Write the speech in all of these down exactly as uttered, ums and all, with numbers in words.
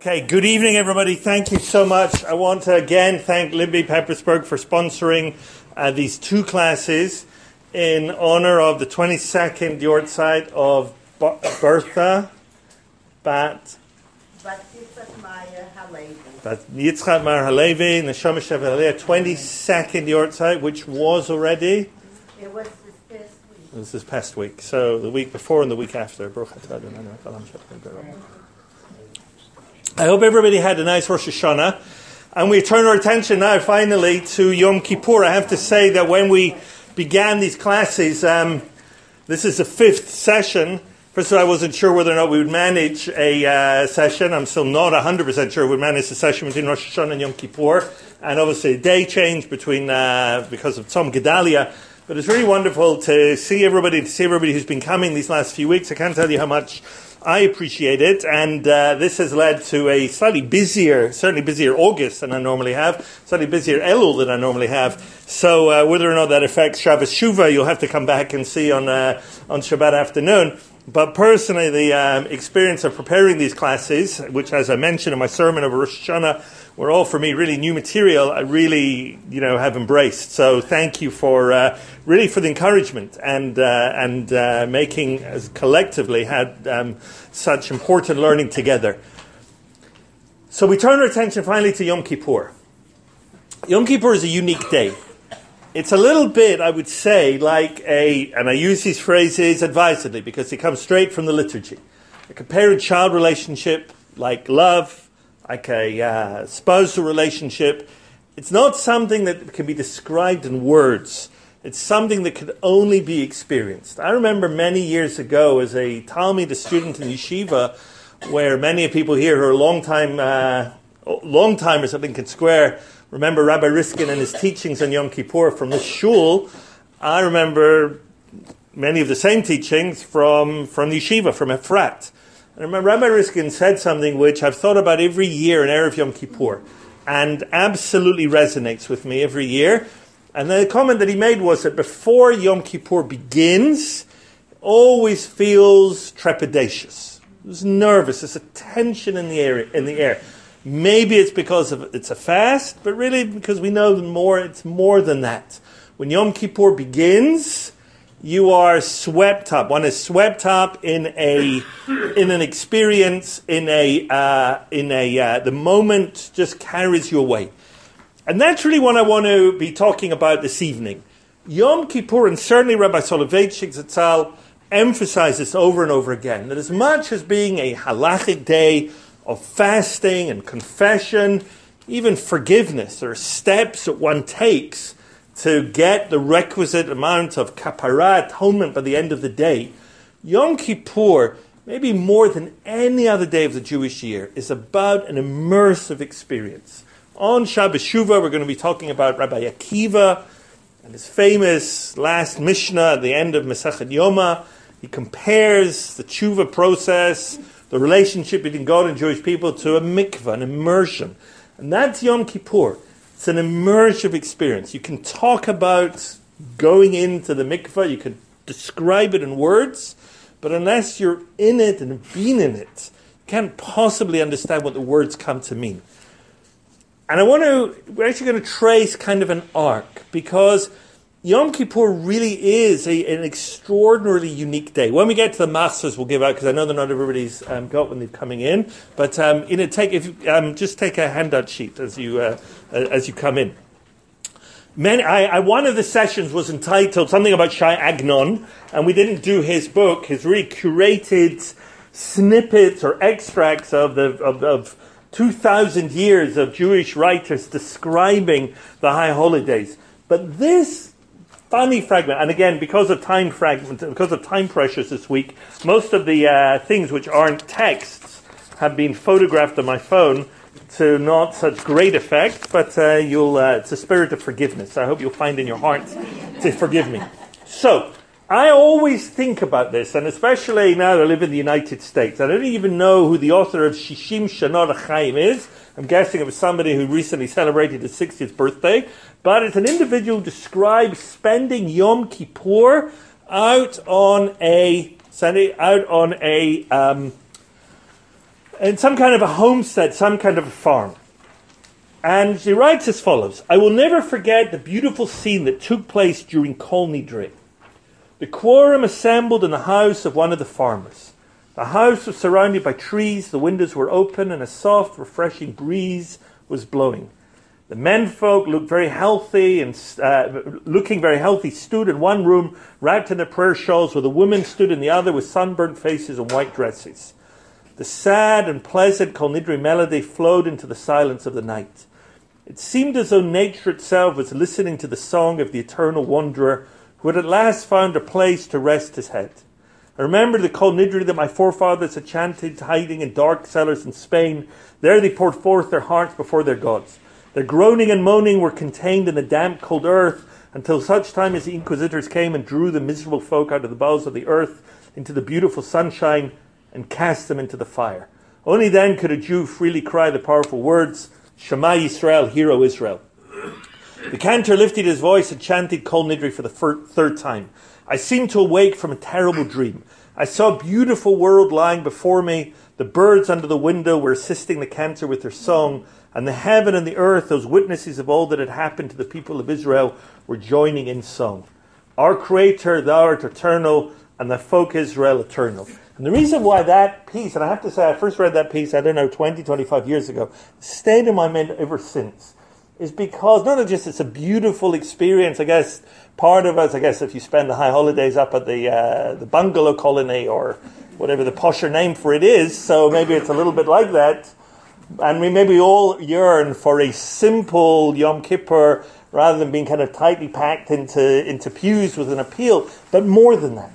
Okay, good evening, everybody. Thank you so much. I want to again thank Libby Peppersburg for sponsoring uh, these two classes in honor of the twenty-second Yortzeit of B- Bertha Bat Bat Yitzchak Meyer Halevi. Bat Yitzchak Meyer Halevi, Neshama Shevaleh, twenty-second Yortzeit, which was already? It was this past week. It was this past week. So the week before and the week after. I hope everybody had a nice Rosh Hashanah. And we turn our attention now finally to Yom Kippur. I have to say that when we began these classes, um, this is the fifth session. First of all, I wasn't sure whether or not we would manage a uh, session. I'm still not one hundred percent sure we'd manage the session between Rosh Hashanah and Yom Kippur. And obviously a day change between uh, because of Tzom Gedalia. But it's really wonderful to see everybody, to see everybody who's been coming these last few weeks. I can't tell you how much I appreciate it, and uh, this has led to a slightly busier, certainly busier August than I normally have, slightly busier Elul than I normally have. So uh, whether or not that affects Shabbos Shuvah, you'll have to come back and see on uh, on Shabbat afternoon. But personally, the um, experience of preparing these classes, which, as I mentioned in my sermon over Rosh Hashanah, were all for me really new material, I really, you know, have embraced. So thank you for uh, really for the encouragement and uh, and uh, making as collectively had um, such important learning together. So we turn our attention finally to Yom Kippur. Yom Kippur is a unique day. It's a little bit, I would say, like a, and I use these phrases advisedly because they come straight from the liturgy, like a parent-child relationship, like love, like a uh, spousal relationship. It's not something that can be described in words. It's something that could only be experienced. I remember many years ago as a Talmud, a student in yeshiva, where many of people here who are long-time, uh, long-timers at Lincoln Square remember Rabbi Riskin and his teachings on Yom Kippur from the shul. I remember many of the same teachings from, from the yeshiva, from Efrat. I remember Rabbi Riskin said something which I've thought about every year in Erev Yom Kippur and absolutely resonates with me every year. And the comment that he made was that before Yom Kippur begins, it always feels trepidatious. It's nervous. There's a tension in the air. In the air. Maybe it's because of it's a fast, but really because we know more. It's more than that. When Yom Kippur begins, you are swept up. One is swept up in a in an experience, in a uh, in a uh, the moment just carries you away, and that's really what I want to be talking about this evening. Yom Kippur, and certainly Rabbi Soloveitchik Zatzal emphasizes over and over again that as much as being a halachic day of fasting and confession, even forgiveness, there are steps that one takes to get the requisite amount of kapara, atonement by the end of the day. Yom Kippur, maybe more than any other day of the Jewish year, is about an immersive experience. On Shabbos Shuvah, we're going to be talking about Rabbi Akiva and his famous last Mishnah at the end of Masechet Yoma. He compares the tshuva process, the relationship between God and Jewish people, to a mikvah, an immersion. And that's Yom Kippur. It's an immersive experience. You can talk about going into the mikvah, you can describe it in words, but unless you're in it and have been in it, you can't possibly understand what the words come to mean. And I want to, we're actually going to trace kind of an arc, because Yom Kippur really is a, an extraordinarily unique day. When we get to the masters, we'll give out, because I know that not everybody's um, got when they're coming in. But um, you know, take if you, um, just take a handout sheet as you uh, as you come in. Many, I, I, one of the sessions was entitled something about Shai Agnon, and we didn't do his book, his really curated snippets or extracts of the of, of two thousand years of Jewish writers describing the high holidays. But this funny fragment, and again, because of time fragment, because of time pressures this week, most of the uh, things which aren't texts have been photographed on my phone to not such great effect, but uh, you'll, uh, it's a spirit of forgiveness. I hope you'll find in your heart to forgive me. So, I always think about this, and especially now that I live in the United States. I don't even know who the author of Shishim Shana L'Chaim is. I'm guessing it was somebody who recently celebrated his sixtieth birthday. But it's an individual who describes spending Yom Kippur out on a out on a um, in some kind of a homestead, some kind of a farm. And she writes as follows: I will never forget the beautiful scene that took place during Kol Nidre. The quorum assembled in the house of one of the farmers. The house was surrounded by trees, the windows were open, and a soft, refreshing breeze was blowing. The menfolk looked very healthy, and uh, looking very healthy, stood in one room, wrapped in their prayer shawls, while the women stood in the other with sunburnt faces and white dresses. The sad and pleasant Kol Nidre melody flowed into the silence of the night. It seemed as though nature itself was listening to the song of the eternal wanderer who had at last found a place to rest his head. I remember the Kol Nidre that my forefathers had chanted hiding in dark cellars in Spain. There they poured forth their hearts before their gods. Their groaning and moaning were contained in the damp, cold earth until such time as the inquisitors came and drew the miserable folk out of the bowels of the earth into the beautiful sunshine and cast them into the fire. Only then could a Jew freely cry the powerful words, Shema Yisrael, Hear O Israel. The cantor lifted his voice and chanted Kol Nidre for the fir- third time. I seemed to awake from a terrible dream. I saw a beautiful world lying before me. The birds under the window were assisting the cantor with their song, and the heaven and the earth, those witnesses of all that had happened to the people of Israel, were joining in song. Our Creator, Thou art eternal, and the folk Israel eternal. And the reason why that piece, and I have to say, I first read that piece, I don't know, twenty, twenty-five years ago, stayed in my mind ever since, is because not just it's a beautiful experience. I guess part of us, I guess if you spend the high holidays up at the uh, the bungalow colony or whatever the posher name for it is, so maybe it's a little bit like that. And we maybe all yearn for a simple Yom Kippur rather than being kind of tightly packed into, into pews with an appeal. But more than that,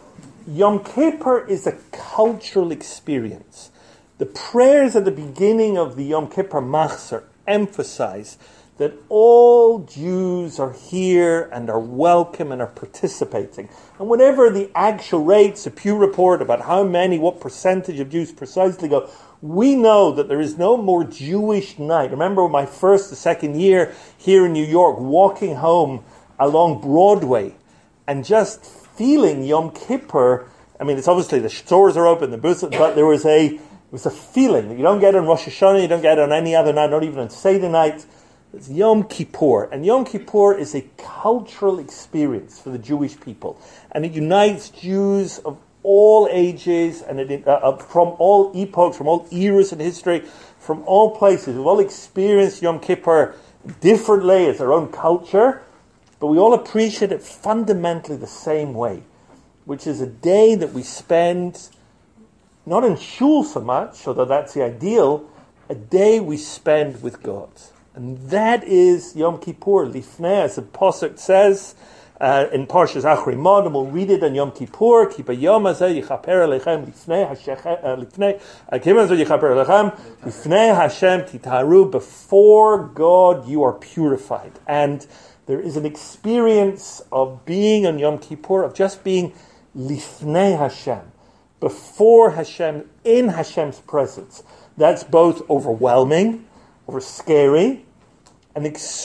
Yom Kippur is a cultural experience. The prayers at the beginning of the Yom Kippur Machzor emphasize that all Jews are here and are welcome and are participating. And whatever the actual rates, the Pew report about how many, what percentage of Jews precisely go, we know that there is no more Jewish night. Remember my first, the second year here in New York, walking home along Broadway and just feeling Yom Kippur. I mean, it's obviously the stores are open, the booths, but there was a it was a feeling that you don't get on Rosh Hashanah, you don't get on any other night, not even on Seder night. It's Yom Kippur. And Yom Kippur is a cultural experience for the Jewish people. And it unites Jews of all ages, and it, uh, from all epochs, from all eras in history, from all places. We've all experienced Yom Kippur differently as our own culture, but we all appreciate it fundamentally the same way, which is a day that we spend not in shul so much, although that's the ideal, a day we spend with God. And that is Yom Kippur, Lifnei, as the Pasuk says, Uh, in Parshas Achrei Mod, and we'll read it on Yom Kippur. Ki b'yom hazeh yichaper alechem lifnei lifnei kim hazeh yichaper alechem lifnei Hashem titaharu. Before God, you are purified, and there is an experience of being on Yom Kippur, of just being lifnei Hashem, before Hashem, in Hashem's presence. That's both overwhelming, over scary, and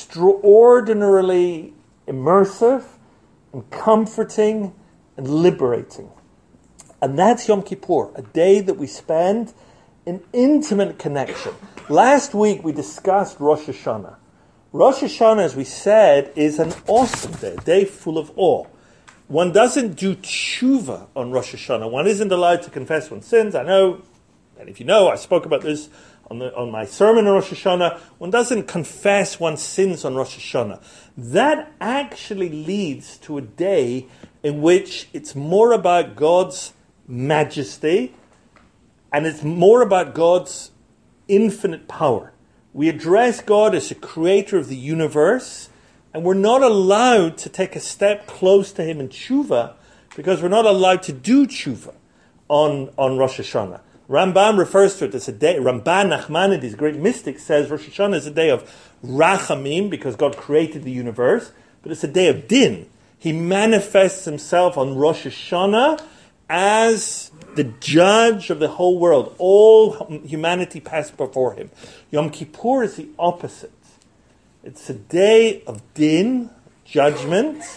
extraordinarily immersive, and comforting and liberating. And that's Yom Kippur, a day that we spend in intimate connection. Last week we discussed Rosh Hashanah. Rosh Hashanah, as we said, is an awesome day, a day full of awe. One doesn't do tshuva on Rosh Hashanah. One isn't allowed to confess one's sins. I know, and if you know, I spoke about this on, the, on my sermon on Rosh Hashanah. One doesn't confess one's sins on Rosh Hashanah. That actually leads to a day in which it's more about God's majesty and it's more about God's infinite power. We address God as the creator of the universe, and we're not allowed to take a step close to him in tshuva because we're not allowed to do tshuva on, on Rosh Hashanah. Rambam refers to it as a day, Ramban Nachmanides, great mystic, says Rosh Hashanah is a day of rachamim because God created the universe, but it's a day of din. He manifests himself on Rosh Hashanah as the judge of the whole world. All humanity passed before him. Yom Kippur is the opposite. It's a day of din, judgment,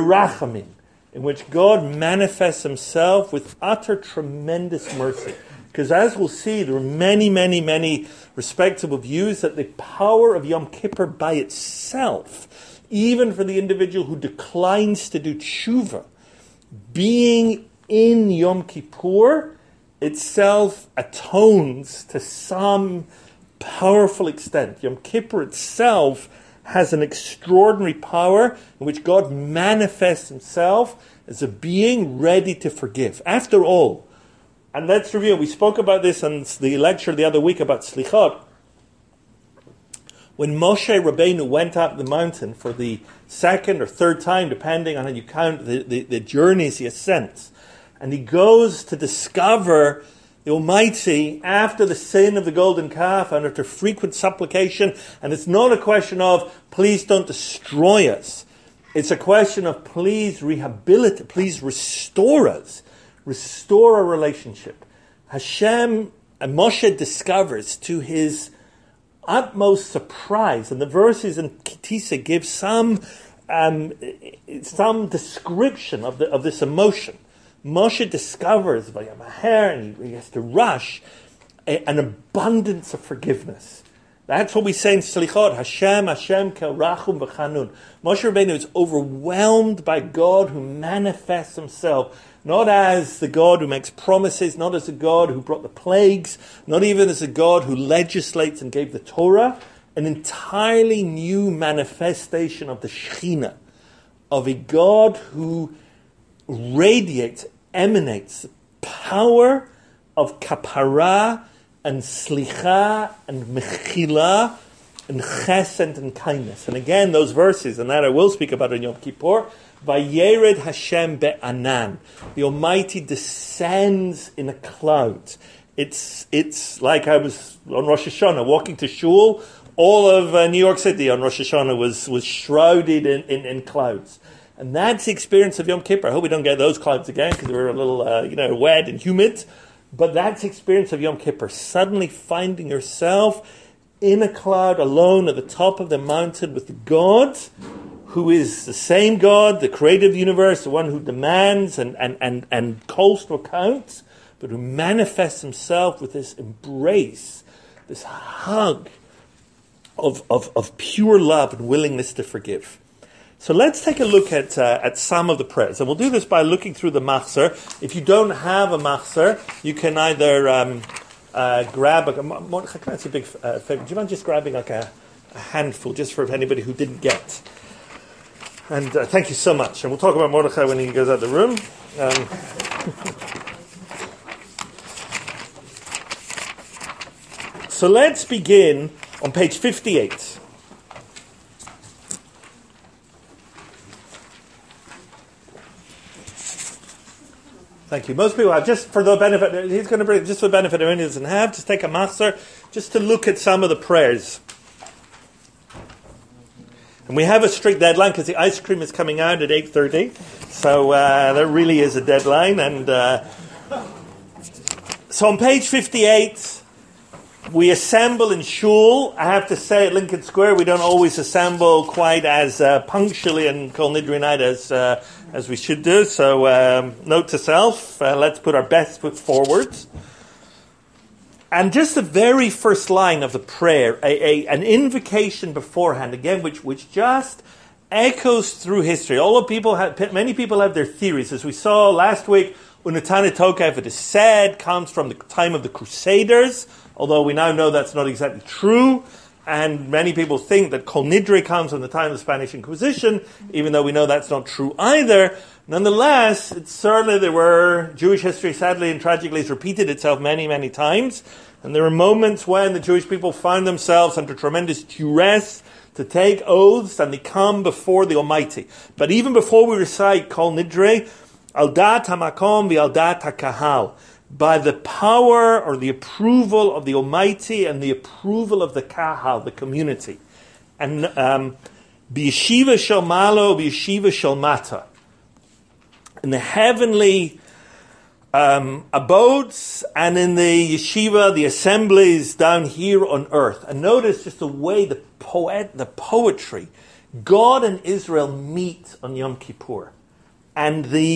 birachamim, in which God manifests himself with utter tremendous mercy. Because as we'll see, there are many, many, many respectable views that the power of Yom Kippur by itself, even for the individual who declines to do tshuva, being in Yom Kippur itself atones to some powerful extent. Yom Kippur itself has an extraordinary power in which God manifests himself as a being ready to forgive. After all, and let's review, we spoke about this in the lecture the other week about Slichot. When Moshe Rabbeinu went up the mountain for the second or third time, depending on how you count the, the, the journeys he ascends, and he goes to discover the Almighty after the sin of the golden calf and after frequent supplication, and it's not a question of, please don't destroy us. It's a question of, please rehabilitate, please restore us. Restore a relationship. Hashem, and Moshe discovers to his utmost surprise, and the verses in Kitisa give some um, some description of the of this emotion. Moshe discovers by Maher, and he, he has to rush, a, an abundance of forgiveness. That's what we say in Slichot. Hashem, Hashem, Kel Rachum V'Chanun. Moshe Rabbeinu is overwhelmed by God who manifests himself, not as the God who makes promises, not as the God who brought the plagues, not even as a God who legislates and gave the Torah, an entirely new manifestation of the Shekhinah, of a God who radiates, emanates the power of kapara and slicha and mechila and chesed and kindness. And again, those verses, and that I will speak about in Yom Kippur, Vayered Hashem be'anan. The Almighty descends in a cloud. It's it's like I was on Rosh Hashanah walking to shul. All of uh, New York City on Rosh Hashanah was, was shrouded in, in, in clouds. And that's the experience of Yom Kippur. I hope we don't get those clouds again because we're a little uh, you know, wet and humid. But that's the experience of Yom Kippur. Suddenly finding yourself in a cloud alone at the top of the mountain with God, who is the same God, the creative universe, the one who demands and, and, and, and calls to account, but who manifests himself with this embrace, this hug of, of, of pure love and willingness to forgive. So let's take a look at uh, at some of the prayers. And we'll do this by looking through the machzor. If you don't have a machzor, you can either um, uh, grab a... Mordechai, can I ask you a big uh, favor? Do you mind just grabbing like a, a handful, just for anybody who didn't get? And uh, thank you so much. And we'll talk about Mordechai when he goes out of the room. Um, so let's begin on page fifty-eight. Thank you. Most people have, just for the benefit, he's going to bring, just for the benefit of anyone who doesn't have, just take a machzor, just to look at some of the prayers. And we have a strict deadline because the ice cream is coming out at eight thirty. So uh, there really is a deadline. And uh, so on page fifty-eight, we assemble in shul. I have to say at Lincoln Square, we don't always assemble quite as uh, punctually and Kol Nidre night as, uh, as we should do. So um, note to self, uh, let's put our best foot forward. And just the very first line of the prayer, a, a, an invocation beforehand, again, which, which just echoes through history. All the people have, many people have their theories. As we saw last week, Unatana Tokav, it is said, comes from the time of the Crusaders, although we now know that's not exactly true. And many people think that Kol Nidre comes from the time of the Spanish Inquisition, even though we know that's not true either. Nonetheless, it's certainly there were, Jewish history sadly and tragically has repeated itself many, many times. And there were moments when the Jewish people found themselves under tremendous duress to take oaths and they come before the Almighty. But even before we recite Kol Nidre, Al Dat HaMakom v'Al Dat HaKahal, by the power or the approval of the Almighty and the approval of the Kahal, the community. And um, B'yeshiva shel malo, b'yeshiva shel mata. In the heavenly um, abodes and in the yeshiva, the assemblies down here on earth. And notice just the way the poet, the poetry, God and Israel meet on Yom Kippur. And the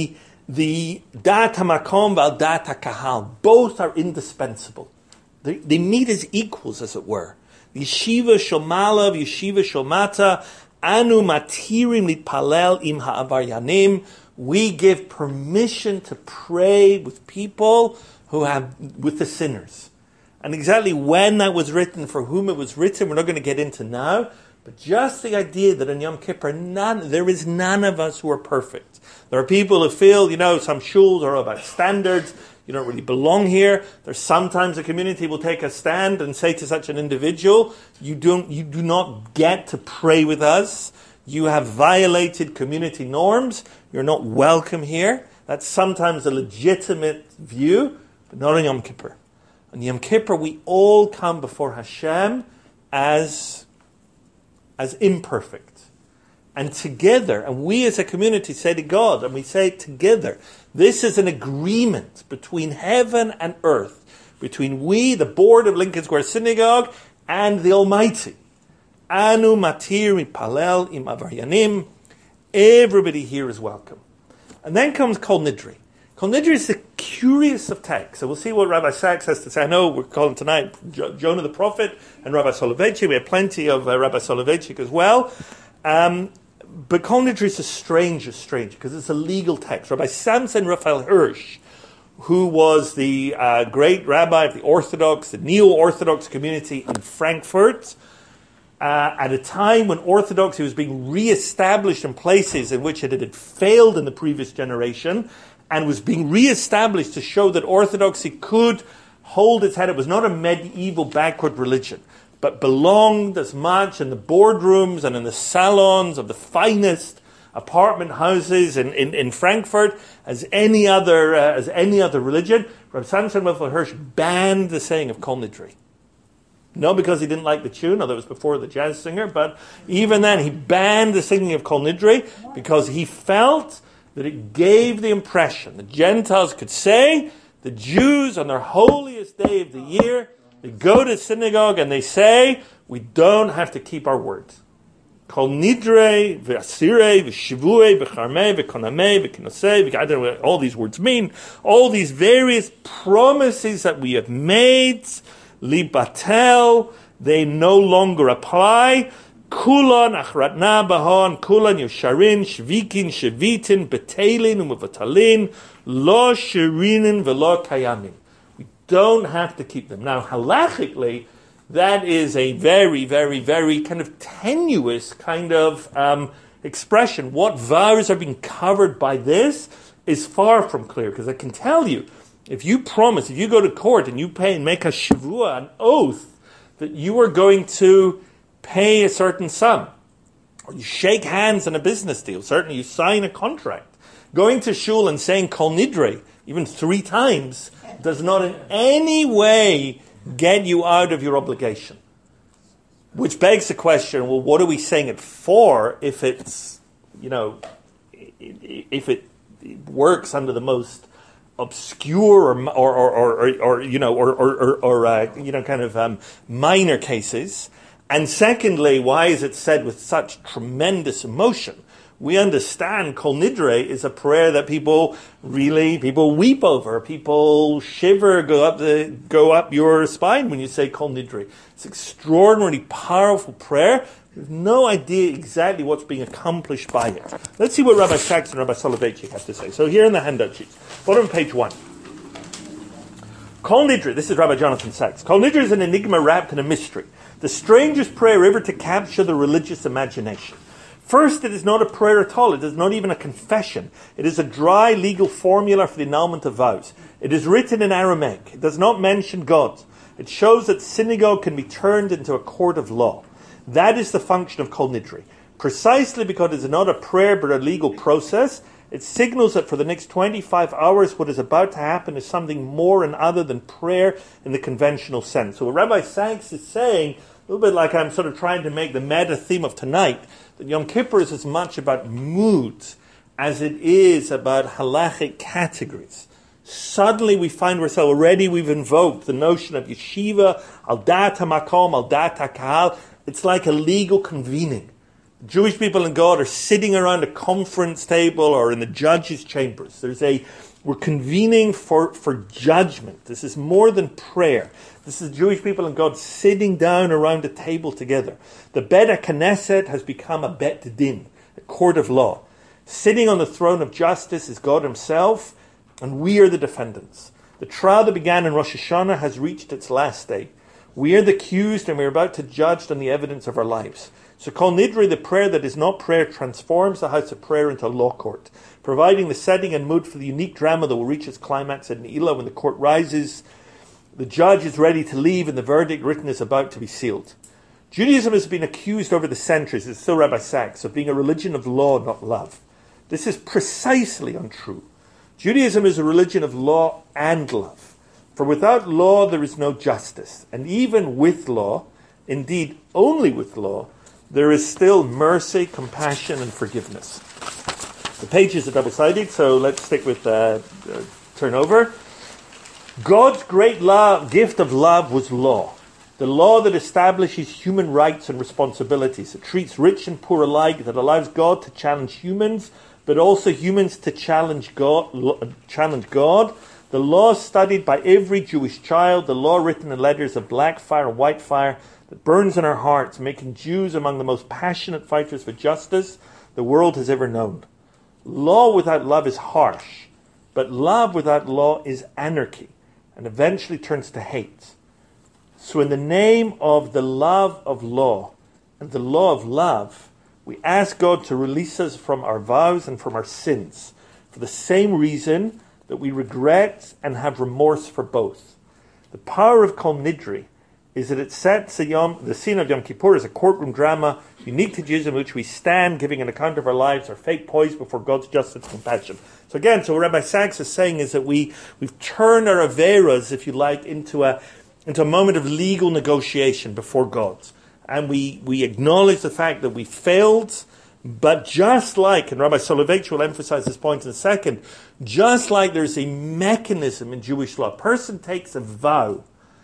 the dat hamakom val dat hakahal, both are indispensable. They, they meet as equals, as it were. Yeshiva shomalav, yeshiva shomata, anu matirim litpalel im ha'avaryanim. We give permission to pray with people who have, with the sinners. And exactly when that was written, for whom it was written, we're not going to get into now. But just the idea that in Yom Kippur, none, there is none of us who are perfect. There are people who feel, you know, some shuls are about standards. You don't really belong here. There's sometimes a community will take a stand and say to such an individual, you don't, you do not get to pray with us. You have violated community norms. You're not welcome here. That's sometimes a legitimate view, but not on Yom Kippur. On Yom Kippur, we all come before Hashem as, as imperfect. And together, and we as a community say to God, and we say it together, this is an agreement between heaven and earth, between we, the board of Lincoln Square Synagogue, and the Almighty. Anu matir palel im avaryanim. Everybody here is welcome. And then comes Kol Nidri. Kol Nidri is the curious of texts. So we'll see what Rabbi Sachs has to say. I know we're calling tonight jo- Jonah the Prophet and Rabbi Soloveitchik. We have plenty of uh, Rabbi Soloveitchik as well. Um, but Kol Nidri is a strange, strange, because it's a legal text. Rabbi Samson Raphael Hirsch, who was the uh, great rabbi of the Orthodox, the Neo-Orthodox community in Frankfurt, Uh, at a time when Orthodoxy was being re-established in places in which it had failed in the previous generation, and was being re-established to show that Orthodoxy could hold its head. It was not a medieval backward religion, but belonged as much in the boardrooms and in the salons of the finest apartment houses in, in, in Frankfurt as any other uh, as any other religion. Rabbi Samson Raphael Hirsch banned the saying of Kol Nidri. Not because he didn't like the tune, although it was before the jazz singer, but even then he banned the singing of Kol Nidri because he felt that it gave the impression that Gentiles could say, the Jews on their holiest day of the year, they go to synagogue and they say, we don't have to keep our words. Kol Nidre, v'asire, v'shivue, v'charmei, v'konamei, v'kinosei, I don't know what all these words mean. All these various promises that we have made, libatel, they no longer apply. Kulan achratna bahon, kulan yosharin, shvikin, shvitin, betelin, umevatalin, lo shirinin, velo kayamin. We don't have to keep them. Now, halachically, that is a very, very, very kind of tenuous kind of um, expression. What vows are being covered by this is far from clear, because I can tell you, if you promise, if you go to court and you pay and make a shavua, an oath, that you are going to pay a certain sum, or you shake hands in a business deal, certainly you sign a contract, going to shul and saying Kol Nidre, even three times, does not in any way get you out of your obligation. Which begs the question, well, what are we saying it for if it's, you know, if it works under the most obscure or or or, or, or you know or or, or, or uh, you know kind of um, minor cases, and secondly, why is it said with such tremendous emotion? We understand Kol Nidre is a prayer that people really people weep over, people shiver, go up the go up your spine when you say Kol Nidre. It's an extraordinarily powerful prayer. There's no idea exactly what's being accomplished by it. Let's see what Rabbi Sachs and Rabbi Soloveitchik have to say. So here in the handout sheets, bottom of page one. Kol Nidre, this is Rabbi Jonathan Sachs. Kol Nidre is an enigma wrapped in a mystery, the strangest prayer ever to capture the religious imagination. First, it is not a prayer at all. It is not even a confession. It is a dry legal formula for the annulment of vows. It is written in Aramaic. It does not mention God. It shows that synagogue can be turned into a court of law. That is the function of Kol Nidre. Precisely because it is not a prayer but a legal process, it signals that for the next twenty-five hours what is about to happen is something more and other than prayer in the conventional sense. So what Rabbi Sachs is saying, a little bit like I'm sort of trying to make the meta theme of tonight, that Yom Kippur is as much about moods as it is about halachic categories. Suddenly we find ourselves, already we've invoked the notion of yeshiva, al dat hamakom, al dat hakahal. It's like a legal convening. Jewish people and God are sitting around a conference table or in the judge's chambers. There's a, we're convening for, for judgment. This is more than prayer. This is Jewish people and God sitting down around a table together. The Bet Knesset has become a Bet Din, a court of law. Sitting on the throne of justice is God himself, and we are the defendants. The trial that began in Rosh Hashanah has reached its last day. We are the accused, and we are about to judge on the evidence of our lives. So Kol Nidre, the prayer that is not prayer, transforms the house of prayer into a law court, providing the setting and mood for the unique drama that will reach its climax at Ne'ilah when the court rises. The judge is ready to leave, and the verdict written is about to be sealed. Judaism has been accused over the centuries, it's still Rabbi Sachs, of being a religion of law, not love. This is precisely untrue. Judaism is a religion of law and love. For without law, there is no justice. And even with law, indeed only with law, there is still mercy, compassion, and forgiveness. The pages are double-sided, so let's stick with uh, uh, turn over. God's great love, gift of love was law. The law that establishes human rights and responsibilities. It treats rich and poor alike, that allows God to challenge humans, but also humans to challenge God. Challenge God. The law studied by every Jewish child, the law written in letters of black fire and white fire that burns in our hearts, making Jews among the most passionate fighters for justice the world has ever known. Law without love is harsh, but love without law is anarchy, and eventually turns to hate. So in the name of the love of law and the law of love, we ask God to release us from our vows and from our sins, for the same reason that we regret and have remorse for both. The power of Kol Nidre is that it sets a Yom, the scene of Yom Kippur as a courtroom drama unique to Judaism, in which we stand giving an account of our lives, our fate poised before God's justice and compassion. So again, so what Rabbi Sachs is saying is that we, we've turned our averas, if you like, into a into a moment of legal negotiation before God. And we, we acknowledge the fact that we failed, but just like, and Rabbi Soloveitch will emphasize this point in a second, just like there's a mechanism in Jewish law, a person takes a vow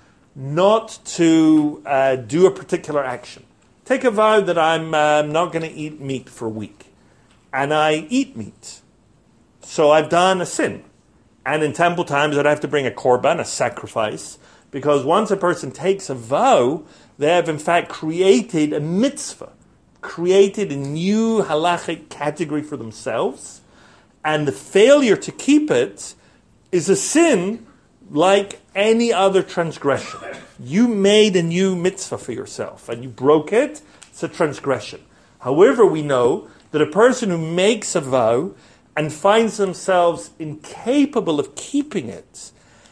not to uh, do a particular action. Take a vow that I'm uh, not going to eat meat for a week. And I eat meat. So I've done a sin. And in temple times, I'd have to bring a korban, a sacrifice, because once a person takes a vow, they have in fact created a mitzvah, created a new halachic category for themselves, and the failure to keep it is a sin like any other transgression. You made a new mitzvah for yourself, and you broke it, it's a transgression. However, we know that a person who makes a vow and finds themselves incapable of keeping it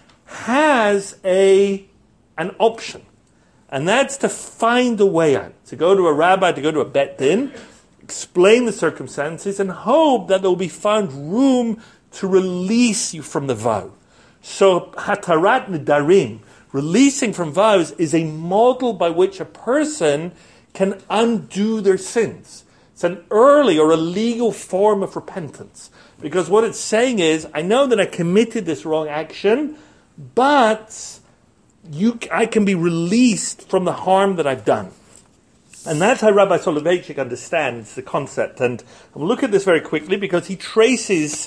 has a an option. And that's to find a way out. To go to a rabbi, to go to a bet din, explain the circumstances, and hope that there will be found room to release you from the vow. So, hatarat nedarim, releasing from vows, is a model by which a person can undo their sins. It's an early or a legal form of repentance. Because what it's saying is, I know that I committed this wrong action, but you, I can be released from the harm that I've done. And that's how Rabbi Soloveitchik understands the concept. And we'll look at this very quickly because he traces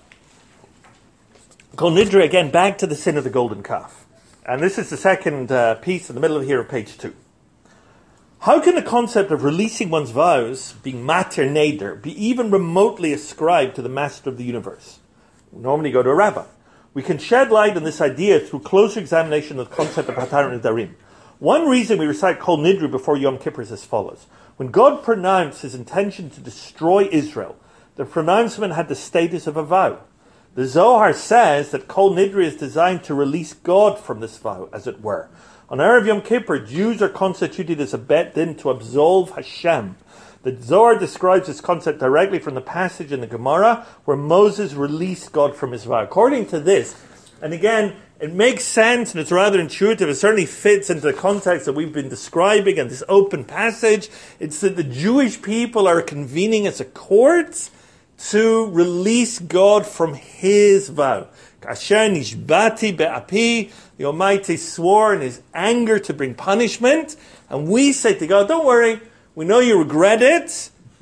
Kol Nidre again back to the sin of the golden calf. And this is the second uh, piece in the middle of here of page two. How can the concept of releasing one's vows, being mater neder, be even remotely ascribed to the master of the universe? We normally go to a rabbi. We can shed light on this idea through closer examination of the concept of hatarat nedarim. One reason we recite Kol Nidre before Yom Kippur is as follows. When God pronounced his intention to destroy Israel, the pronouncement had the status of a vow. The Zohar says that Kol Nidre is designed to release God from this vow, as it were. On Erev Yom Kippur, Jews are constituted as a bet din to absolve Hashem. The Zohar describes this concept directly from the passage in the Gemara where Moses released God from his vow. According to this, and again, it makes sense and it's rather intuitive, it certainly fits into the context that we've been describing in this open passage. It's that the Jewish people are convening as a court to release God from his vow. Kasher nishbati be'api, the Almighty swore in his anger to bring punishment, and we say to God, don't worry, we know you regret it,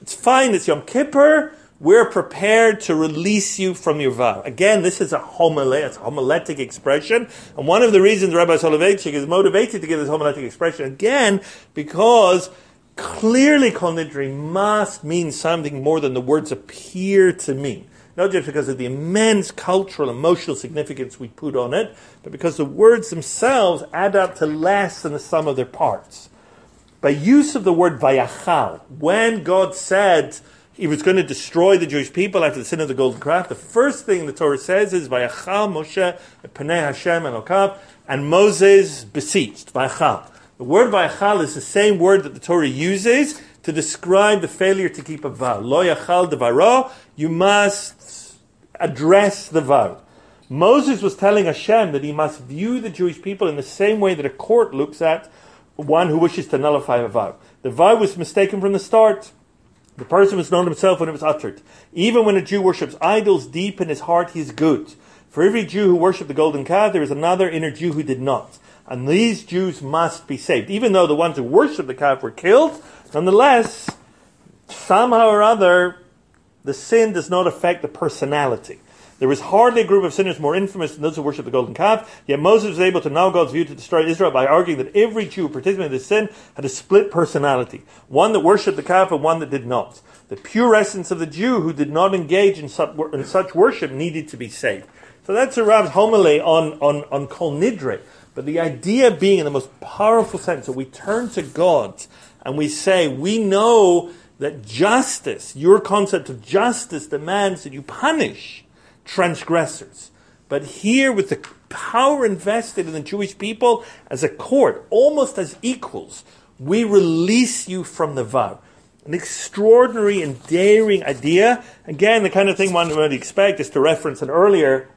It's fine, it's Yom Kippur. We're prepared to release you from your vow. Again, this is a homily, it's a homiletic expression. And one of the reasons Rabbi Soloveitchik is motivated to give this homiletic expression, again, because clearly Kol Nidre must mean something more than the words appear to mean. Not just because of the immense cultural, emotional significance we put on it, but because the words themselves add up to less than the sum of their parts. By use of the word vayachal, when God said He was going to destroy the Jewish people after the sin of the golden calf, the first thing the Torah says is vayachal Moshe penei Hashem Elokav, and Moses beseeched, vayachal. The word vayachal is the same word that the Torah uses to describe the failure to keep a vow. Lo yachal devaro, you must address the vow. Moses was telling Hashem that he must view the Jewish people in the same way that a court looks at one who wishes to nullify a vow. The vow was mistaken from the start. The person was known himself when it was uttered. Even when a Jew worships idols, deep in his heart he is good. For every Jew who worshipped the golden calf, there is another inner Jew who did not. And these Jews must be saved. Even though the ones who worshipped the calf were killed, nonetheless, somehow or other, the sin does not affect the personality. There was hardly a group of sinners more infamous than those who worship the golden calf, yet Moses was able to know God's view to destroy Israel by arguing that every Jew who participated in this sin had a split personality, one that worshipped the calf and one that did not. The pure essence of the Jew who did not engage in such, in such worship needed to be saved. So that's a Rav's homily on, on, on Kol Nidre. But the idea being in the most powerful sense that we turn to God and we say, we know that justice, your concept of justice demands that you punish transgressors. But here, with the power invested in the Jewish people as a court, almost as equals, we release you from the vow. An extraordinary and daring idea. Again, the kind of thing one would expect is to reference an earlier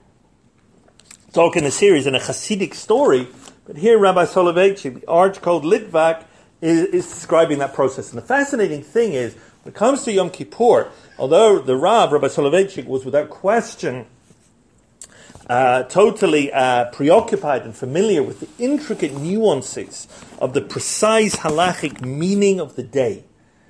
talk in the series in a Hasidic story. But here, Rabbi Soloveitchik, the arch-code Litvak, is, is describing that process. And the fascinating thing is, when it comes to Yom Kippur, although the Rav, Rabbi Soloveitchik, was without question uh, totally uh, preoccupied and familiar with the intricate nuances of the precise halachic meaning of the day,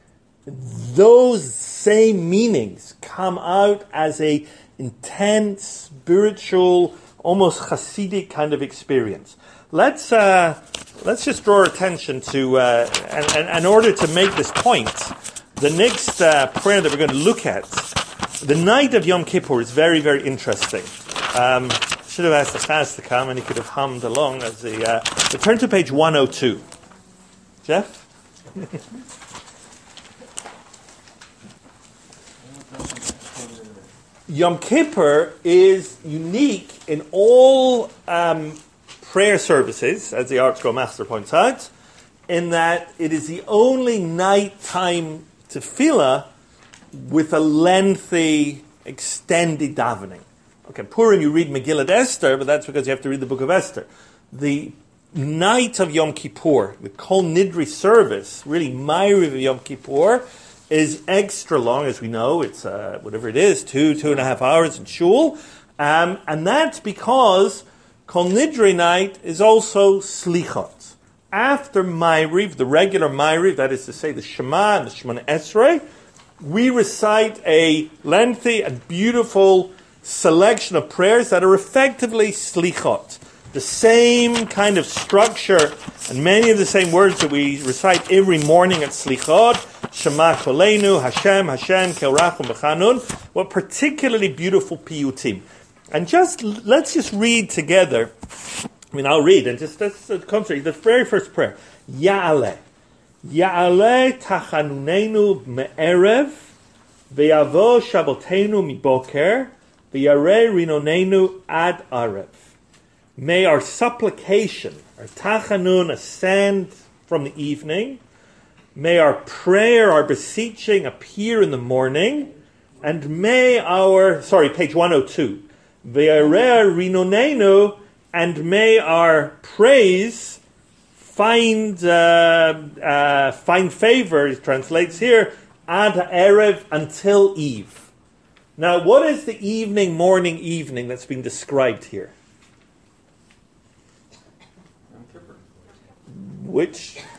those same meanings come out as a intense, spiritual, almost Hasidic kind of experience. Let's uh, let's just draw our attention to, uh, and, and in order to make this point, the next uh, prayer that we're going to look at, the night of Yom Kippur, is very, very interesting. Um, should have asked the Chaz to come, and he could have hummed along as the. Uh, but turn to page one oh two. Jeff? Yom Kippur is unique in all um, prayer services, as the Archgo Master points out, in that it is the only nighttime tefillah with a lengthy, extended davening. Okay, Purim you read Megillat Esther, but that's because you have to read the book of Esther. The night of Yom Kippur, the Kol Nidre service, really Ma'ariv of Yom Kippur, is extra long, as we know. It's uh, whatever it is, two, two and a half hours in shul. Um, and that's because Kol Nidre night is also Slichot. After Ma'ariv, the regular Ma'ariv, that is to say the Shema and the Shemona Esrei, we recite a lengthy and beautiful selection of prayers that are effectively Slichot. The same kind of structure and many of the same words that we recite every morning at Slichot, Shema Kolenu, Hashem, Hashem, Kel Rachum B'Chanun. What particularly beautiful piyutim. And just, let's just read together. I mean, I'll read, and just, let's concentrate. The very first prayer. Ya'aleh. Ya'aleh tachanunenu me'erev, ve'yavo shabotenu miboker, ve'yareh rinonenu ad arev. May our supplication, our tachanun, ascend from the evening. May our prayer, our beseeching appear in the morning. And may our, sorry, page one oh two. Ve'areh rinonenu, and may our praise find uh, uh, find favor, it translates here, ad erev, until eve. Now, what is the evening, morning, evening that's being described here? Which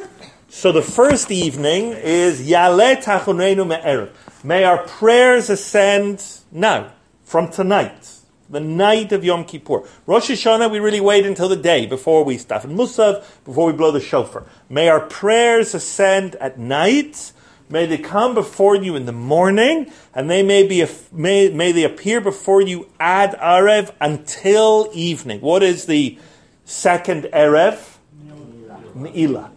So the first evening is Yale Tachonenu Me'erev. May our prayers ascend now, from tonight, the night of Yom Kippur. Rosh Hashanah, we really wait until the day before we daven Musaf, before we blow the shofar. May our prayers ascend at night. May they come before you in the morning, and they may be may, may they appear before you ad Arev until evening. What is the second Erev? Ne'ilah.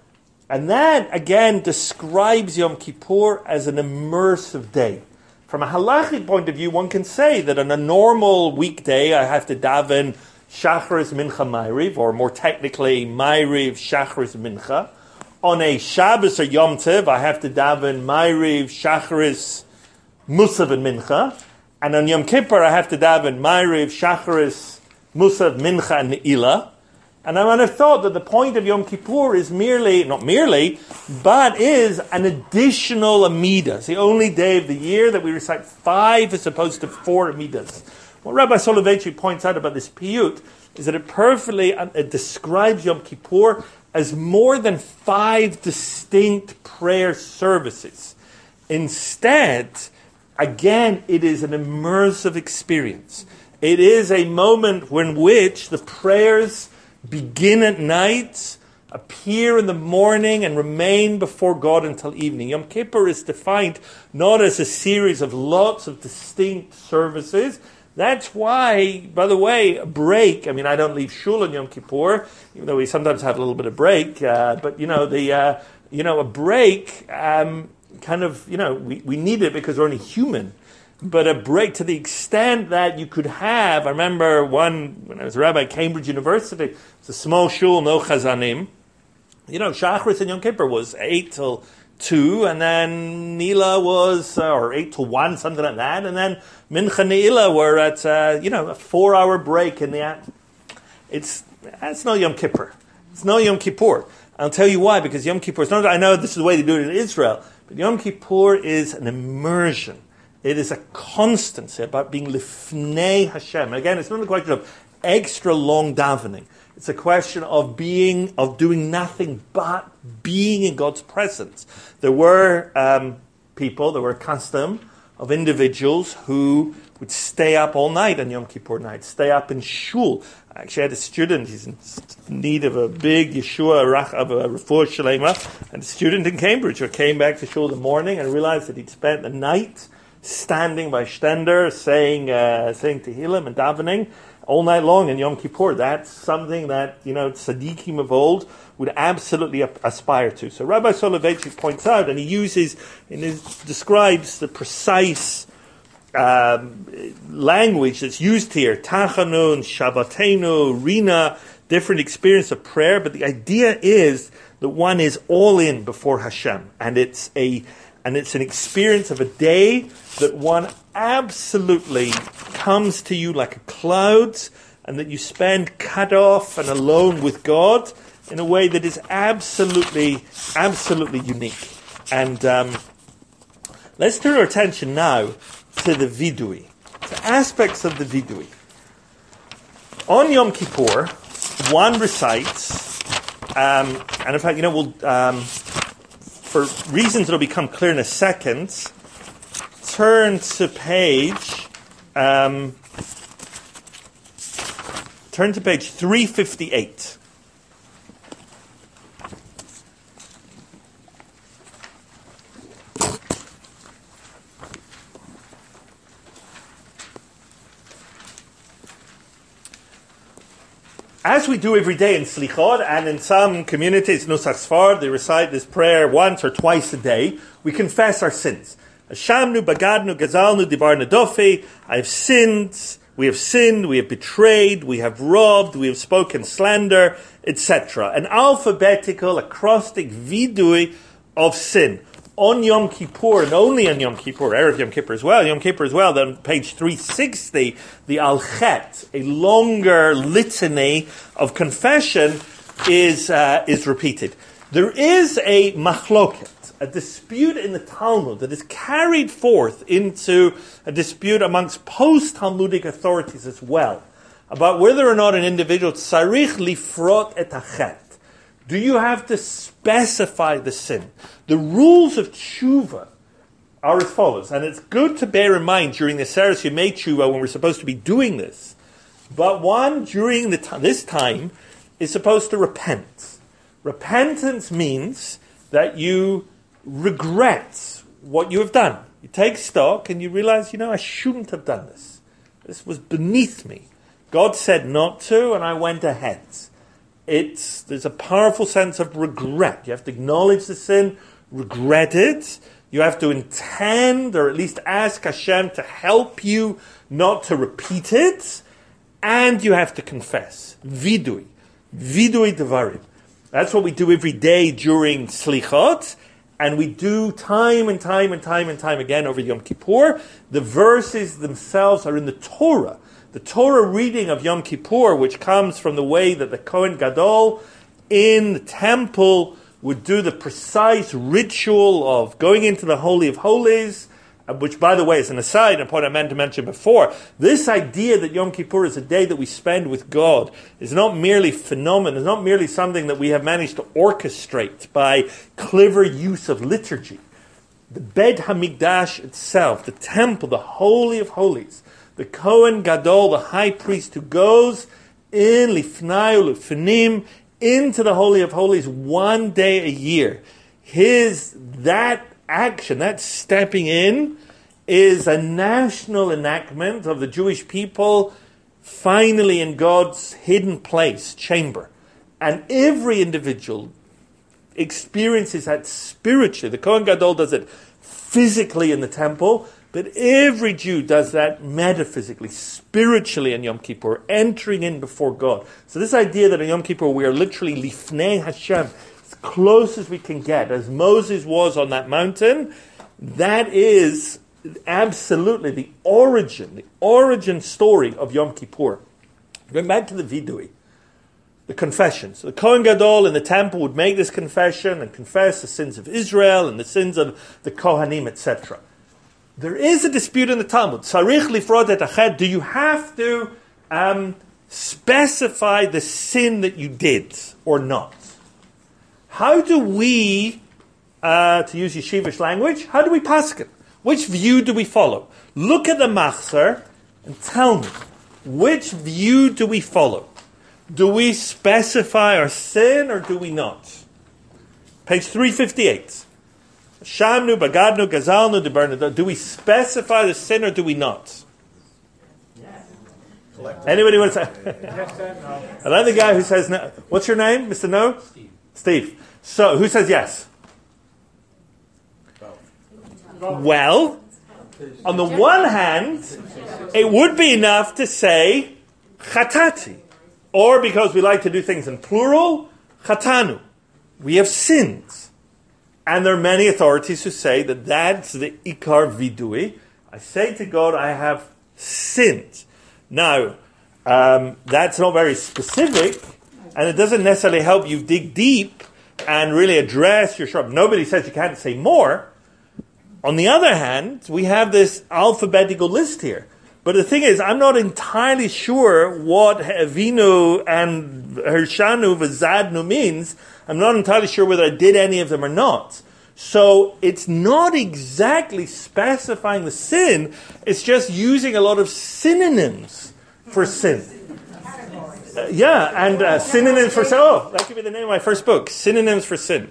And that, again, describes Yom Kippur as an immersive day. From a halachic point of view, one can say that on a normal weekday, I have to daven Shacharis Mincha Ma'ariv, or more technically, Ma'ariv Shacharis Mincha. On a Shabbos or Yom Tov, I have to daven Ma'ariv Shacharis Musaf and Mincha. And on Yom Kippur, I have to daven Ma'ariv Shacharis Musaf Mincha and Ne'ilah. And I might have thought that the point of Yom Kippur is merely, not merely, but is an additional Amidah. It's the only day of the year that we recite five as opposed to four Amidas. What Rabbi Soloveitchik points out about this piyut is that it perfectly uh, it describes Yom Kippur as more than five distinct prayer services. Instead, again, it is an immersive experience. It is a moment in which the prayers begin at night, appear in the morning, and remain before God until evening. Yom Kippur is defined not as a series of lots of distinct services. That's why, by the way, a break, I mean, I don't leave shul on Yom Kippur, even though we sometimes have a little bit of break, uh, but, you know, the uh, you know, a break, um, kind of, you know, we, we need it because we're only human. But a break to the extent that you could have, I remember one, when I was a rabbi at Cambridge University, it's a small shul, no chazanim. You know, Shachris and Yom Kippur was eight till two, and then Nila was, uh, or eight till one, something like that, and then Mincha Ne'ilah were at, uh, you know, a four-hour break in the, it's, it's no Yom Kippur. It's no Yom Kippur. I'll tell you why, because Yom Kippur is not, I know this is the way they do it in Israel, but Yom Kippur is an immersion. It is a constancy about being lifnei Hashem. Again, it's not a question of extra long davening. It's a question of being, of doing nothing but being in God's presence. There were um, people, there were a custom of individuals who would stay up all night on Yom Kippur night, stay up in shul. I actually had a student, he's in need of a big Yeshua, of a refuah shalema, and a student in Cambridge who came back to shul in the morning and realized that he'd spent the night standing by Stender, saying uh, saying Tehillim and davening all night long in Yom Kippur. That's something that, you know, tzaddikim of old would absolutely aspire to. So Rabbi Soloveitchik points out, and he uses, and he describes the precise um, language that's used here, Tachanun, Shabbatenu, Rina, different experience of prayer, but the idea is that one is all in before Hashem, and it's a And it's an experience of a day that one absolutely comes to you like a cloud, and that you spend cut off and alone with God in a way that is absolutely, absolutely unique. And um, let's turn our attention now to the vidui, to aspects of the vidui. On Yom Kippur, one recites, um, and in fact, you know, we'll... Um, for reasons that will become clear in a second, turn to page, um, turn to page three fifty-eight. As we do every day in Slichot, and in some communities, Nusach Sfard, they recite this prayer once or twice a day, we confess our sins. Hashamnu, Bagadnu, Gazalnu, Dibarnu Dofi, I have sinned, we have sinned, we have betrayed, we have robbed, we have spoken slander, et cetera. An alphabetical, acrostic vidui of sin. On Yom Kippur, and only on Yom Kippur, Erev Yom Kippur as well, Yom Kippur as well, then page three sixty, the Al-Chet, a longer litany of confession, is uh, is repeated. There is a machloket, a dispute in the Talmud that is carried forth into a dispute amongst post-Talmudic authorities as well, about whether or not an individual tzarich lifrot et hachet, Do you have to specify the sin? The rules of tshuva are as follows, and it's good to bear in mind during the Seres Yemei Tshuva when we're supposed to be doing this. But one, during the t- this time, is supposed to repent. Repentance means that you regret what you have done. You take stock and you realize, you know, I shouldn't have done this. This was beneath me. God said not to, and I went ahead. It's there's a powerful sense of regret. You have to acknowledge the sin, regret it. You have to intend, or at least ask Hashem to help you not to repeat it, and you have to confess. Vidui. Vidui devarim. That's what we do every day during Slichot, and we do time and time and time and time again over Yom Kippur. The verses themselves are in the Torah. The Torah reading of Yom Kippur, which comes from the way that the Kohen Gadol in the temple would do the precise ritual of going into the Holy of Holies, which, by the way, is an aside, a point I meant to mention before. This idea that Yom Kippur is a day that we spend with God is not merely phenomenon, it's not merely something that we have managed to orchestrate by clever use of liturgy. The Beit HaMikdash itself, the temple, the Holy of Holies, the Kohen Gadol, the high priest who goes in Lifnai U'Lifnim into the Holy of Holies one day a year. His, that action, that stepping in, is a national enactment of the Jewish people finally in God's hidden place, chamber. And every individual experiences that spiritually. The Kohen Gadol does it physically in the temple, but every Jew does that metaphysically, spiritually in Yom Kippur, entering in before God. So this idea that in Yom Kippur we are literally lifnei Hashem, as close as we can get, as Moses was on that mountain, that is absolutely the origin, the origin story of Yom Kippur. Going back to the Vidui, the confession. So the Kohen Gadol in the temple would make this confession and confess the sins of Israel and the sins of the Kohanim, et cetera. There is a dispute in the Talmud. Sarich lifrod et ached. Do you have to um, specify the sin that you did or not? How do we, uh, to use yeshivish language, how do we paskin? Which view do we follow? Look at the machzor and tell me, which view do we follow? Do we specify our sin or do we not? Page three fifty-eight. Shamnu, Bagadnu, Gazalnu, Debarnu. Do we specify the sin or do we not? Yes. Anybody want to say? Yes, no. Another guy who says no. What's your name, Mister No? Steve. Steve. So, who says yes? Well, on the one hand, it would be enough to say chatati. Or because we like to do things in plural, chatanu. We have sins. And there are many authorities who say that that's the ikar vidui. I say to God, I have sinned. Now, um, that's not very specific, and it doesn't necessarily help you dig deep and really address your sharp. Nobody says you can't say more. On the other hand, we have this alphabetical list here. But the thing is, I'm not entirely sure what Avinu and Hershanu V'Zadnu means. I'm not entirely sure whether I did any of them or not. So it's not exactly specifying the sin. It's just using a lot of synonyms for sin. Uh, yeah, and uh, synonyms for sin. Oh, that could be the name of my first book, Synonyms for Sin.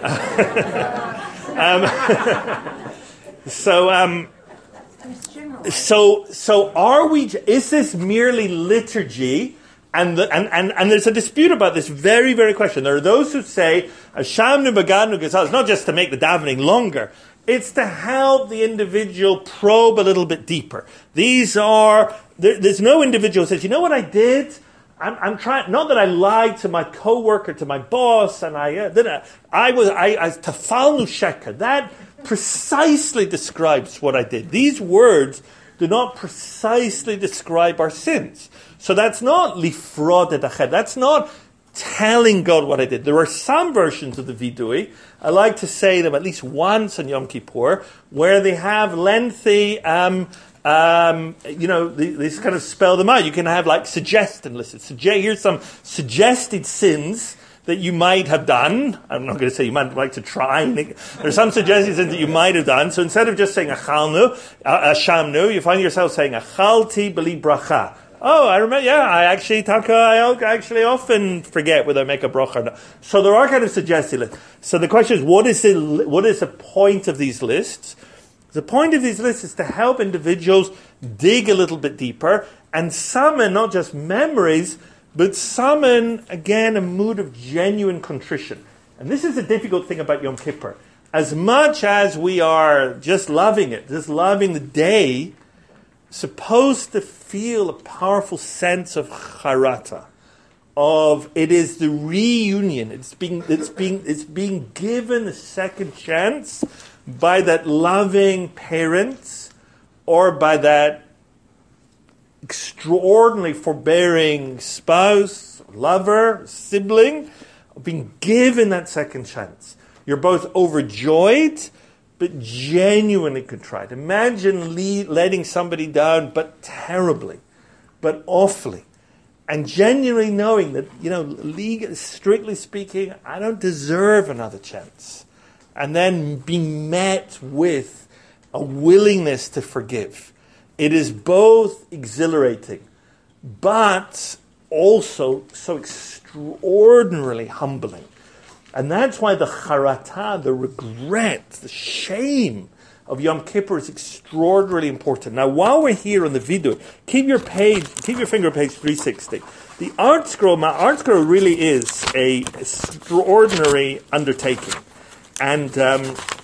um, so... Um, So, so are we? Is this merely liturgy? And, the, and and and there's a dispute about this very very question. There are those who say Hashamnu Bagadnu Gazal. It's not just to make the davening longer. It's to help the individual probe a little bit deeper. These are there, there's no individual who says, you know what I did? I'm, I'm trying. Not that I lied to my coworker, to my boss, and I uh, then I, I was I, I tafalnu sheker. That precisely describes what I did. These words do not precisely describe our sins. So that's not lifrod et ached. That's not telling God what I did. There are some versions of the vidui. I like to say them at least once on Yom Kippur, where they have lengthy, um, um, you know, they, they kind of spell them out. You can have like suggestion lists. Suggest, here's some suggested sins that you might have done. I'm not going to say you might like to try. There's some suggestions that you might have done. So instead of just saying achalnu, ashamnu, you find yourself saying achalti b'li bracha. Oh, I remember, yeah, I actually, taka, I actually often forget whether I make a bracha or not. So there are kind of suggested lists. So the question is, what is the, what is the point of these lists? The point of these lists is to help individuals dig a little bit deeper and summon not just memories, but summon, again, a mood of genuine contrition. And this is the difficult thing about Yom Kippur. As much as we are just loving it, just loving the day, supposed to feel a powerful sense of charata, of it is the reunion. It's being, it's being, it's being given a second chance by that loving parent or by that extraordinarily forbearing spouse, lover, sibling, being given that second chance. You're both overjoyed, but genuinely contrite. Imagine le- letting somebody down, but terribly, but awfully, and genuinely knowing that, you know, legal, strictly speaking, I don't deserve another chance. And then being met with a willingness to forgive. It is both exhilarating, but also so extraordinarily humbling. And that's why the charata, the regret, the shame of Yom Kippur is extraordinarily important. Now, while we're here on the video, keep your page, keep your finger on page three sixty. The art scroll, my art scroll really is a extraordinary undertaking. And um,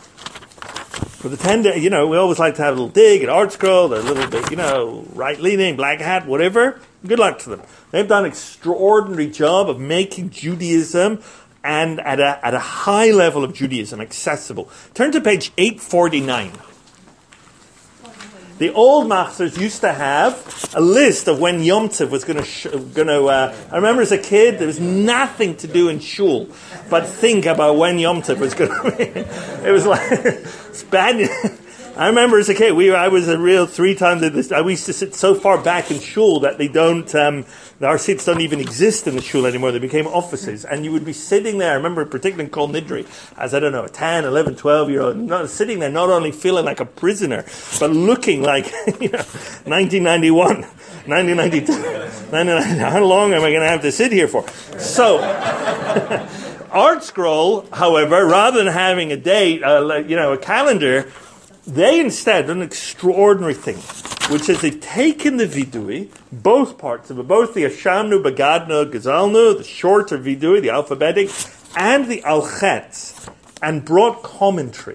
for the tender, you know, we always like to have a little dig at art scroll. They're a little bit, you know, right-leaning, black hat, whatever. Good luck to them. They've done an extraordinary job of making Judaism and at a at a high level of Judaism accessible. Turn to page eight forty-nine. The old machzors used to have a list of when Yom Tov was going to. Sh- going to. Uh, I remember as a kid, there was nothing to do in shul but think about when Yom Tov was going to be. It was like it's bad. I remember as a kid, we I was a real three times. This, we used to sit so far back in shul that they don't. Um, our seats don't even exist in the shul anymore. They became offices, and you would be sitting there. I remember, particularly in Kol Nidri, as I don't know, a ten, eleven, twelve year old, not, sitting there, not only feeling like a prisoner, but looking like, you know, nineteen ninety-one, nineteen ninety-two, nineteen ninety. How long am I going to have to sit here for? So. Art Scroll, however, rather than having a date, uh, you know, a calendar, they instead did an extraordinary thing, which is they've taken the vidui, both parts of it, both the Ashamnu, Bagadnu, Gazalnu, the shorter vidui, the alphabetic, and the Alchetz, and brought commentary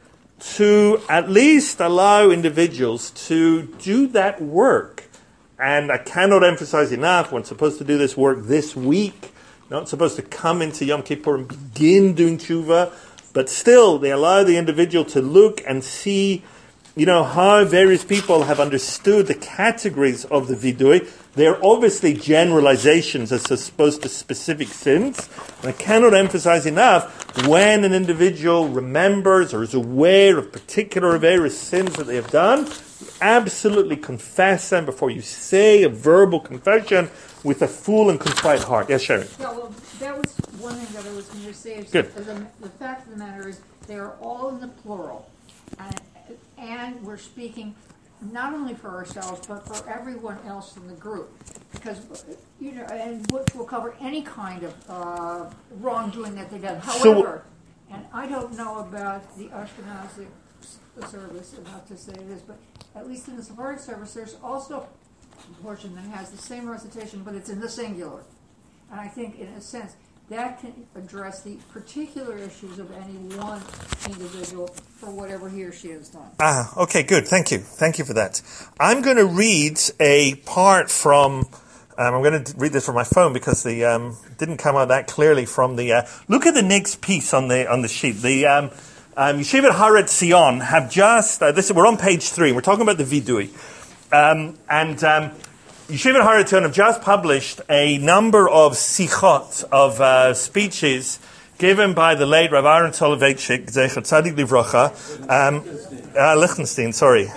to at least allow individuals to do that work. And I cannot emphasize enough, one's supposed to do this work this week, not supposed to come into Yom Kippur and begin doing tshuva, but still, they allow the individual to look and see, you know, how various people have understood the categories of the vidui. They're obviously generalizations as opposed to specific sins. And I cannot emphasize enough, when an individual remembers or is aware of particular various sins that they have done, absolutely confess them before you say a verbal confession with a full and contrite heart. Yes, Sharon? Yeah, well, that was one thing that I was going to say. Is Good. The, the fact of the matter is they're all in the plural. And, and we're speaking not only for ourselves, but for everyone else in the group. Because, you know, and which will cover any kind of uh, wrongdoing that they've done. However, so, and I don't know about the Ashkenazi service, not to say this, but at least in the Sephardic service, there's also a portion that has the same recitation, but it's in the singular. And I think, in a sense, that can address the particular issues of any one individual for whatever he or she has done. Ah, okay, good. Thank you. Thank you for that. I'm going to read a part from, um, I'm going to read this from my phone because the um, didn't come out that clearly from the, uh, look at the next piece on the on the sheet. The um, um, Yeshivat Har Etzion have just, uh, this, we're on page three, we're talking about the Vidui. Um, and um, Yeshivat Har Etzion have just published a number of sichot, of uh, speeches given by the late Rav Aaron Soloveitchik, Zecher Tzadik Livrocha, um, uh, Lichtenstein, sorry.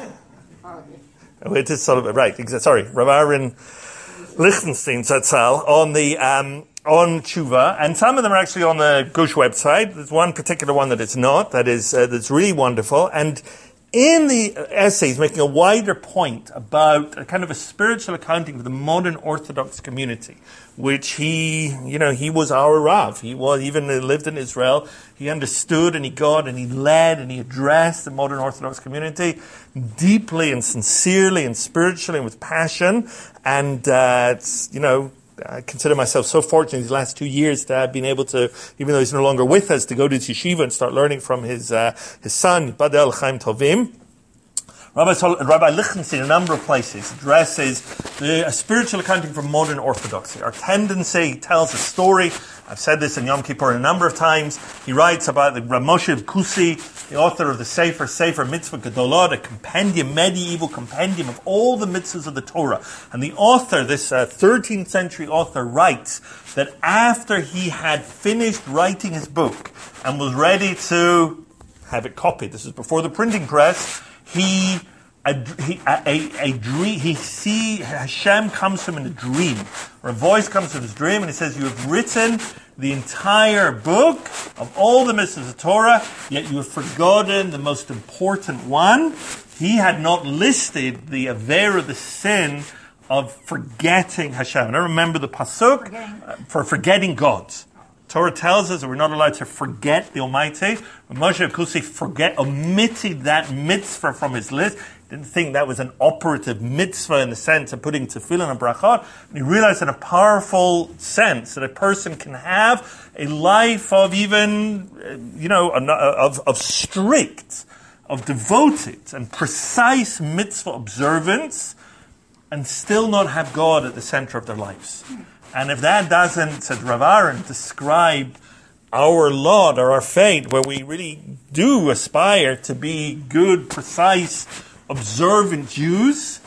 Oh, it is Soloveitchik, right, sorry, Rav Aaron Lichtenstein, Zatzal, on the, um, on tshuva, and some of them are actually on the Gush website. There's one particular one that is not, that is uh, that's really wonderful. And in the essay, he's making a wider point about a kind of a spiritual accounting for the modern Orthodox community, which he, you know, he was our Rav. He was, even lived in Israel. He understood and he got and he led and he addressed the modern Orthodox community deeply and sincerely and spiritually and with passion. And, uh, it's, you know, I consider myself so fortunate these last two years to have been able to, even though he's no longer with us, to go to his yeshiva and start learning from his uh, his son, Badel Chaim Tovim. Rabbi, Sol- Rabbi Lichtenstein, in a number of places, addresses the a spiritual accounting for modern orthodoxy. Our tendency, he tells a story. I've said this in Yom Kippur a number of times. He writes about the Rav Moshe of Kusi, the author of the Sefer, Sefer Mitzvah Gedolot, a compendium, medieval compendium of all the mitzvahs of the Torah. And the author, this uh, thirteenth century author, writes that after he had finished writing his book and was ready to have it copied, this is before the printing press, he A, he, a, a, a dream, he see, Hashem comes to him in a dream, or a voice comes to him in his dream, and he says, you have written the entire book of all the mitzvahs of Torah, yet you have forgotten the most important one. He had not listed the avera, the sin of forgetting Hashem. And I remember the pasuk Forgetting. uh, for forgetting God. Torah tells us that we're not allowed to forget the Almighty. Moshe Kusi forget, omitted that mitzvah from his list. Didn't think that was an operative mitzvah in the sense of putting tefillin and brachot. And he realized in a powerful sense that a person can have a life of even, you know, of, of strict, of devoted and precise mitzvah observance and still not have God at the center of their lives. And if that doesn't, said Rav Aaron, describe our lot or our fate, where we really do aspire to be good, precise, observant Jews,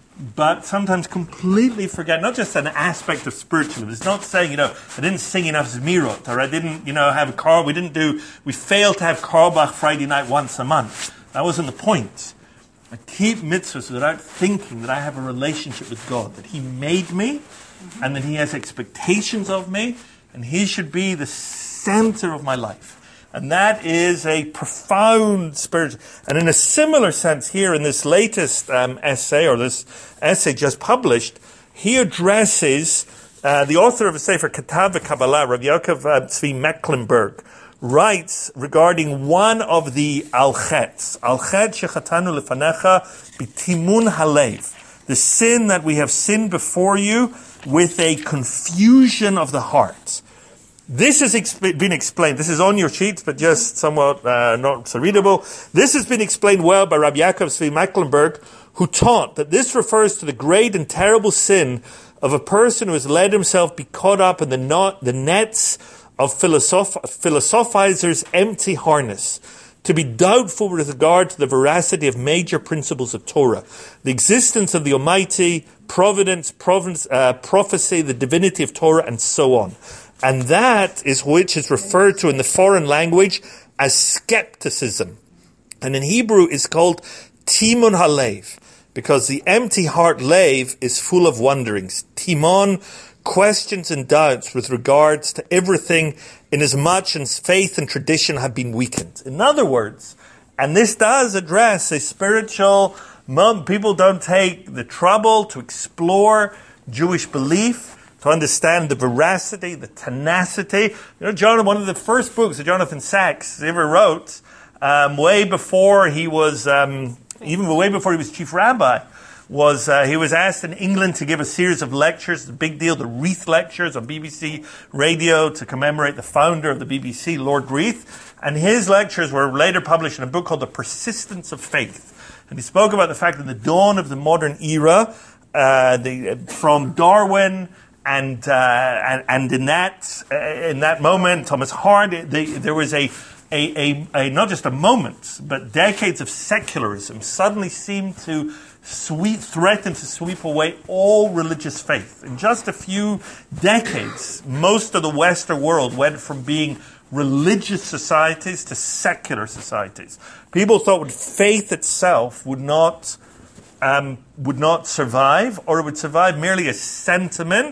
but sometimes completely forget, not just an aspect of spiritualism. It's not saying, you know, I didn't sing enough Zmirot, or I didn't, you know, have a car, we didn't do, we failed to have Karbach Friday night once a month. That wasn't the point. I keep mitzvahs without thinking that I have a relationship with God, that He made me, and that He has expectations of me, and He should be the center of my life. And that is a profound spiritual... And in a similar sense here in this latest um, essay, or this essay just published, he addresses, uh, the author of a Sefer Katav v'Kabbalah, Rav Yaakov uh, Tzvi Mecklenburg, writes regarding one of the al-chetz, al-chet shechatanu lefanecha b'timun halev, the sin that we have sinned before you with a confusion of the heart. This has exp- been explained. This is on your sheets, but just somewhat uh, not so readable. This has been explained well by Rabbi Yaakov Tzvi Mecklenburg, who taught that this refers to the great and terrible sin of a person who has let himself be caught up in the, not, the nets of philosoph- philosophizers' empty harness, to be doubtful with regard to the veracity of major principles of Torah, the existence of the Almighty, providence, providence uh, prophecy, the divinity of Torah, and so on. And that is which is referred to in the foreign language as skepticism. And in Hebrew is called Timun Halev, because the empty heart Lev is full of wonderings. Timon, questions and doubts with regards to everything, inasmuch as faith and tradition have been weakened. In other words, and this does address a spiritual, people don't take the trouble to explore Jewish belief, to understand the veracity, the tenacity. You know, Jonathan, one of the first books that Jonathan Sacks ever wrote, um, way before he was, um, even way before he was chief rabbi, was uh, he was asked in England to give a series of lectures, the big deal, the Reith lectures on B B C radio to commemorate the founder of the B B C, Lord Reith. And his lectures were later published in a book called The Persistence of Faith. And he spoke about the fact that in the dawn of the modern era, uh, the, from Darwin, And, uh, and and in that uh, in that moment, Thomas Hart, they, there was a, a, a, a not just a moment, but decades of secularism suddenly seemed to sweep, threaten to sweep away all religious faith. In just a few decades, most of the Western world went from being religious societies to secular societies. People thought faith itself would not um, would not survive, or it would survive merely as sentiment,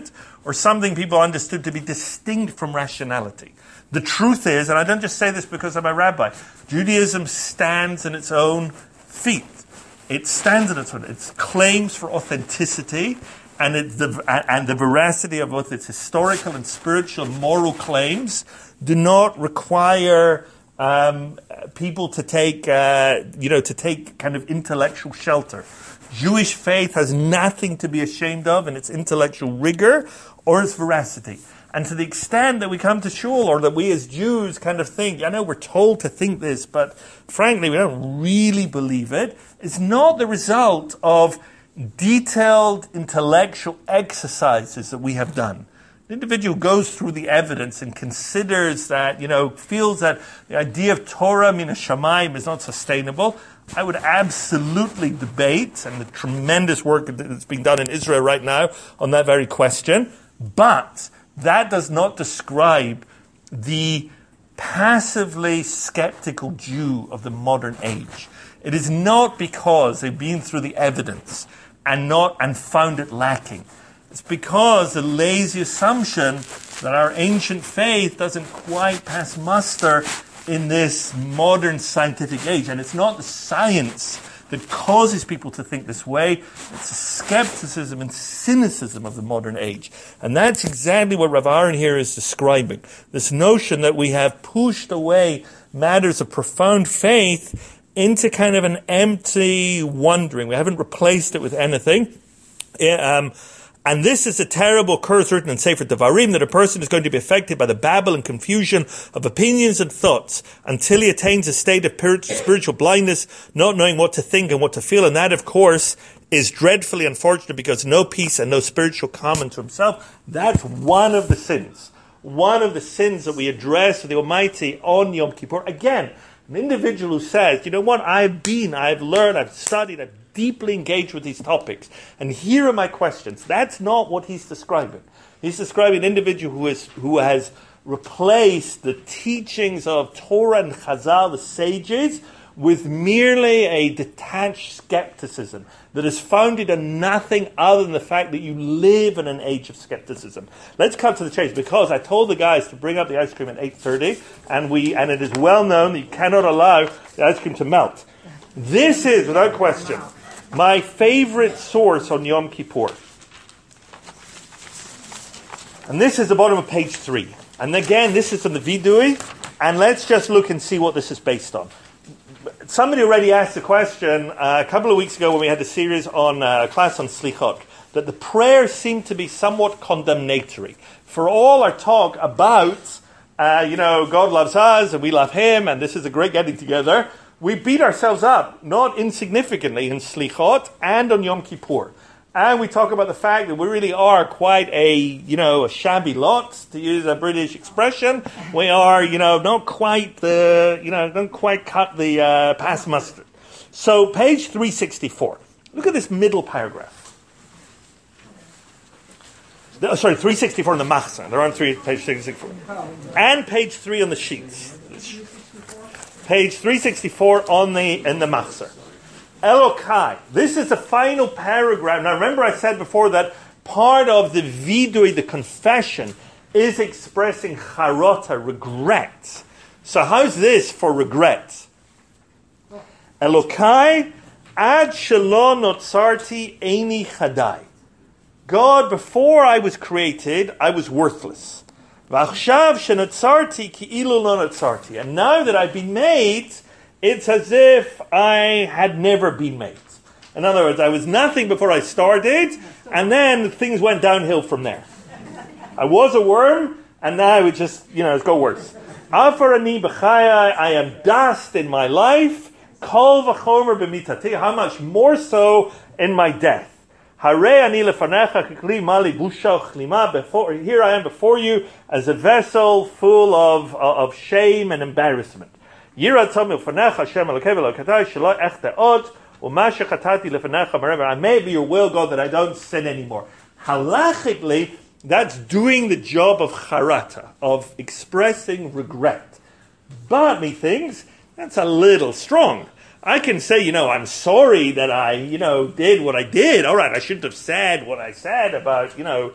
or something people understood to be distinct from rationality. The truth is, and I don't just say this because I'm a rabbi, Judaism stands on its own feet. It stands on its own. Its claims for authenticity and, it, the, and the veracity of both its historical and spiritual moral claims do not require um, people to take, uh, you know, to take kind of intellectual shelter. Jewish faith has nothing to be ashamed of in its intellectual rigor or its veracity. And to the extent that we come to shul, or that we as Jews kind of think, I know we're told to think this, but frankly we don't really believe it, it's not the result of detailed intellectual exercises that we have done. The individual goes through the evidence and considers that, you know, feels that the idea of Torah min hashamayim is not sustainable. I would absolutely debate, and the tremendous work that's being done in Israel right now on that very question, but that does not describe the passively skeptical Jew of the modern age. It is not because they've been through the evidence and not and found it lacking. It's because the lazy assumption that our ancient faith doesn't quite pass muster in this modern scientific age. And it's not the science that causes people to think this way. It's the skepticism and cynicism of the modern age. And that's exactly what Rav Aaron here is describing. This notion that we have pushed away matters of profound faith into kind of an empty wondering. We haven't replaced it with anything. Um, And this is a terrible curse written in Sefer Devarim, that a person is going to be affected by the babble and confusion of opinions and thoughts until he attains a state of spiritual blindness, not knowing what to think and what to feel. And that, of course, is dreadfully unfortunate, because no peace and no spiritual calm to himself. That's one of the sins. One of the sins that we address to the Almighty on Yom Kippur. Again, an individual who says, you know what, I've been, I've learned, I've studied, I've deeply engaged with these topics, and here are my questions. That's not what he's describing. He's describing an individual who is who has replaced the teachings of Torah and Chazal, the sages, with merely a detached skepticism that is founded on nothing other than the fact that you live in an age of skepticism. Let's cut to the chase, because I told the guys to bring up the ice cream at eight thirty, and we and it is well known that you cannot allow the ice cream to melt. This is, without question, my favorite source on Yom Kippur. And this is the bottom of page three. And again, this is from the Vidui. And let's just look and see what this is based on. Somebody already asked the question uh, a couple of weeks ago when we had the series on uh, class on Slichot, that the prayers seem to be somewhat condemnatory. For all our talk about, uh, you know, God loves us and we love Him and this is a great getting together, we beat ourselves up, not insignificantly, in Slichot and on Yom Kippur. And we talk about the fact that we really are quite a, you know, a shabby lot, to use a British expression. We are, you know, not quite the, you know, don't quite cut the uh, past mustard. So, page three sixty-four. Look at this middle paragraph. Oh, sorry, three sixty-four on the Machzor. They're on three, page three sixty-four. And page three on the sheets. Page three sixty-four on the in the Machzor. Elokai. This is the final paragraph. Now remember I said before that part of the vidui, the confession, is expressing charota, regret. So how's this for regret? Elokai ad shelo notzarti eini chadai. God, before I was created, I was worthless. V'achshav shenotzarti ki'ilu lo notzarti. And now that I've been made, it's as if I had never been made. In other words, I was nothing before I started, and then things went downhill from there. I was a worm, and now it just, you know, it's got worse. Afarani b'chaya, I am dust in my life. Kol v'chomer b'mitati, how much more so in my death. Hare ani lefanecha kikli mali busha chlima. Before here I am before you as a vessel full of of shame and embarrassment. Yira tzamil fanecha Hashem Elokeinu Elokatai shelo echta od u'ma shechatati lefanecha marever. I may be your will, God, that I don't sin anymore. Halachically, that's doing the job of charata, of expressing regret. But methinks that's a little strong. I can say, you know, I'm sorry that I, you know, did what I did. All right, I shouldn't have said what I said about, you know,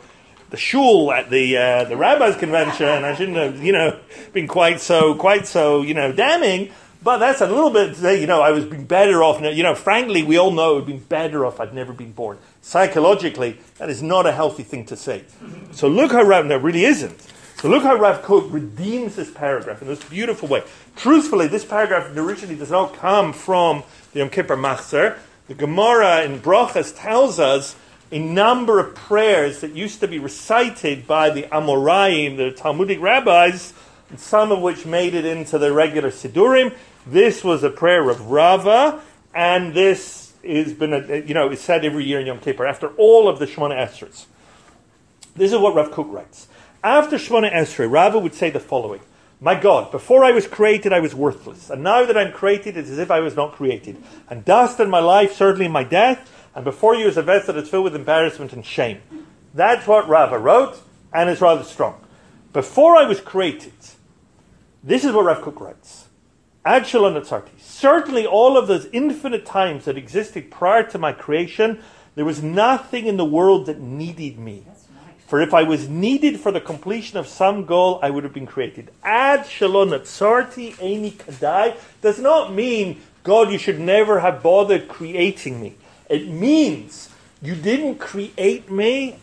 the shul at the uh, the rabbis' convention. I shouldn't have, you know, been quite so quite so, you know, damning. But that's a little bit, you know, I was being better off. You know, frankly, we all know it would have been better off I'd never been born. Psychologically, that is not a healthy thing to say. So look how Rav, no, it really isn't. So look how Rav Kook redeems this paragraph in this beautiful way. Truthfully, this paragraph originally does not come from the Yom Kippur Machzer. The Gemara in Brachas tells us a number of prayers that used to be recited by the Amoraim, the Talmudic rabbis, and some of which made it into the regular Sidurim. This was a prayer of Rava, and this has been, a, you know, is said every year in Yom Kippur after all of the Shemona Esrei. This is what Rav Kook writes. After Shemona Esrei, Rava would say the following: My God, before I was created, I was worthless, and now that I'm created, it's as if I was not created. And dust in my life, certainly in my death, and before you is a vessel that's filled with embarrassment and shame. That's what Rava wrote, and it's rather strong. Before I was created, this is what Rav Kook writes. Ad Shalom Natsarti. Certainly all of those infinite times that existed prior to my creation, there was nothing in the world that needed me. That's nice. For if I was needed for the completion of some goal, I would have been created. Ad Shalom Natsarti Eini Kadai does not mean, God, you should never have bothered creating me. It means you didn't create me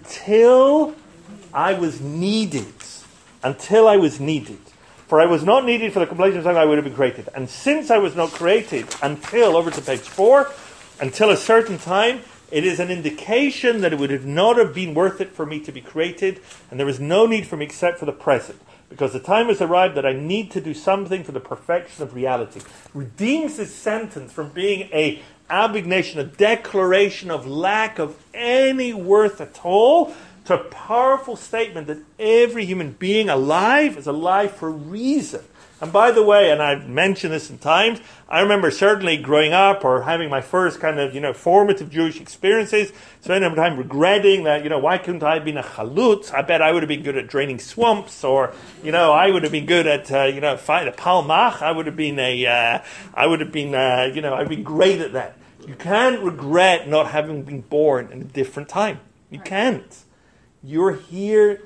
until I was needed. Until I was needed. For I was not needed for the completion of something I would have been created. And since I was not created until, over to page four, until a certain time, it is an indication that it would have not have been worth it for me to be created, and there is no need for me except for the present. Because the time has arrived that I need to do something for the perfection of reality. Redeems this sentence from being a abnegation, a declaration of lack of any worth at all, to a powerful statement that every human being alive is alive for a reason. And by the way, and I've mentioned this in times, I remember certainly growing up or having my first kind of, you know, formative Jewish experiences, spending time regretting that, you know, why couldn't I have been a chalutz? I bet I would have been good at draining swamps, or, you know, I would have been good at, uh, you know, fight a palmach. I would have been a, uh, I would have been, uh, you know, I'd been great at that. You can't regret not having been born in a different time. You can't. You're here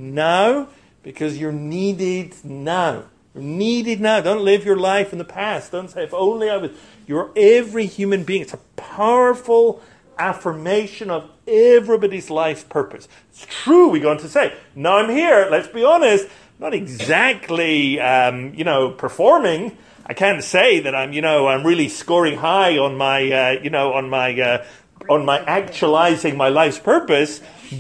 now because you're needed now. You're needed now. Don't live your life in the past. Don't say, if only I was. You're every human being. It's a powerful affirmation of everybody's life's purpose. It's true, we go on to say, now I'm here, let's be honest, not exactly, um, you know, performing. I can't say that I'm, you know, I'm really scoring high on my, uh, you know, on my, uh, on my actualizing my life's purpose,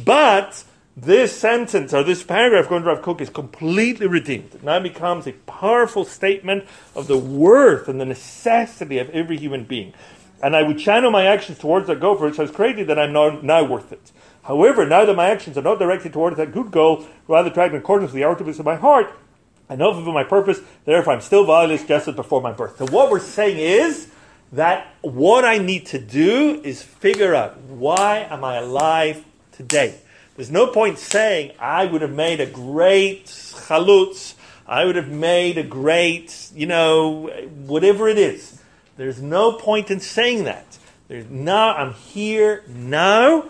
but this sentence or this paragraph going to Rav Kook is completely redeemed. It now becomes a powerful statement of the worth and the necessity of every human being. And I would channel my actions towards that goal for which I was created, that I'm now, now worth it. However, now that my actions are not directed towards that good goal, rather tracked in accordance with the artifice of my heart, I know fulfill my purpose, therefore I'm still valueless just as before my birth. So what we're saying is that what I need to do is figure out, why am I alive today? There's no point saying, I would have made a great chalutz, I would have made a great, you know, whatever it is. There's no point in saying that. There's now, I'm here now,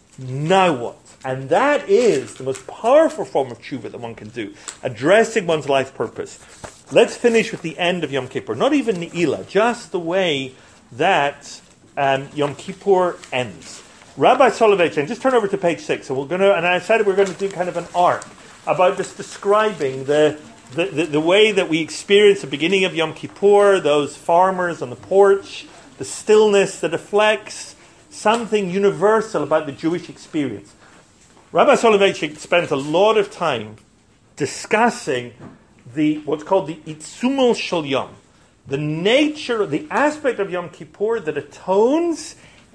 now what? And that is the most powerful form of tshuva that one can do, addressing one's life purpose. Let's finish with the end of Yom Kippur. Not even Ne'ilah, just the way that um, Yom Kippur ends. Rabbi Soloveitchik, just turn over to page six. So we're going to, and I said we're going to do kind of an arc about just describing the the, the the way that we experience the beginning of Yom Kippur, those farmers on the porch, the stillness that reflects something universal about the Jewish experience. Rabbi Soloveitchik spent a lot of time discussing the what's called the Itzumul Shel Yom, the nature, the aspect of Yom Kippur that atones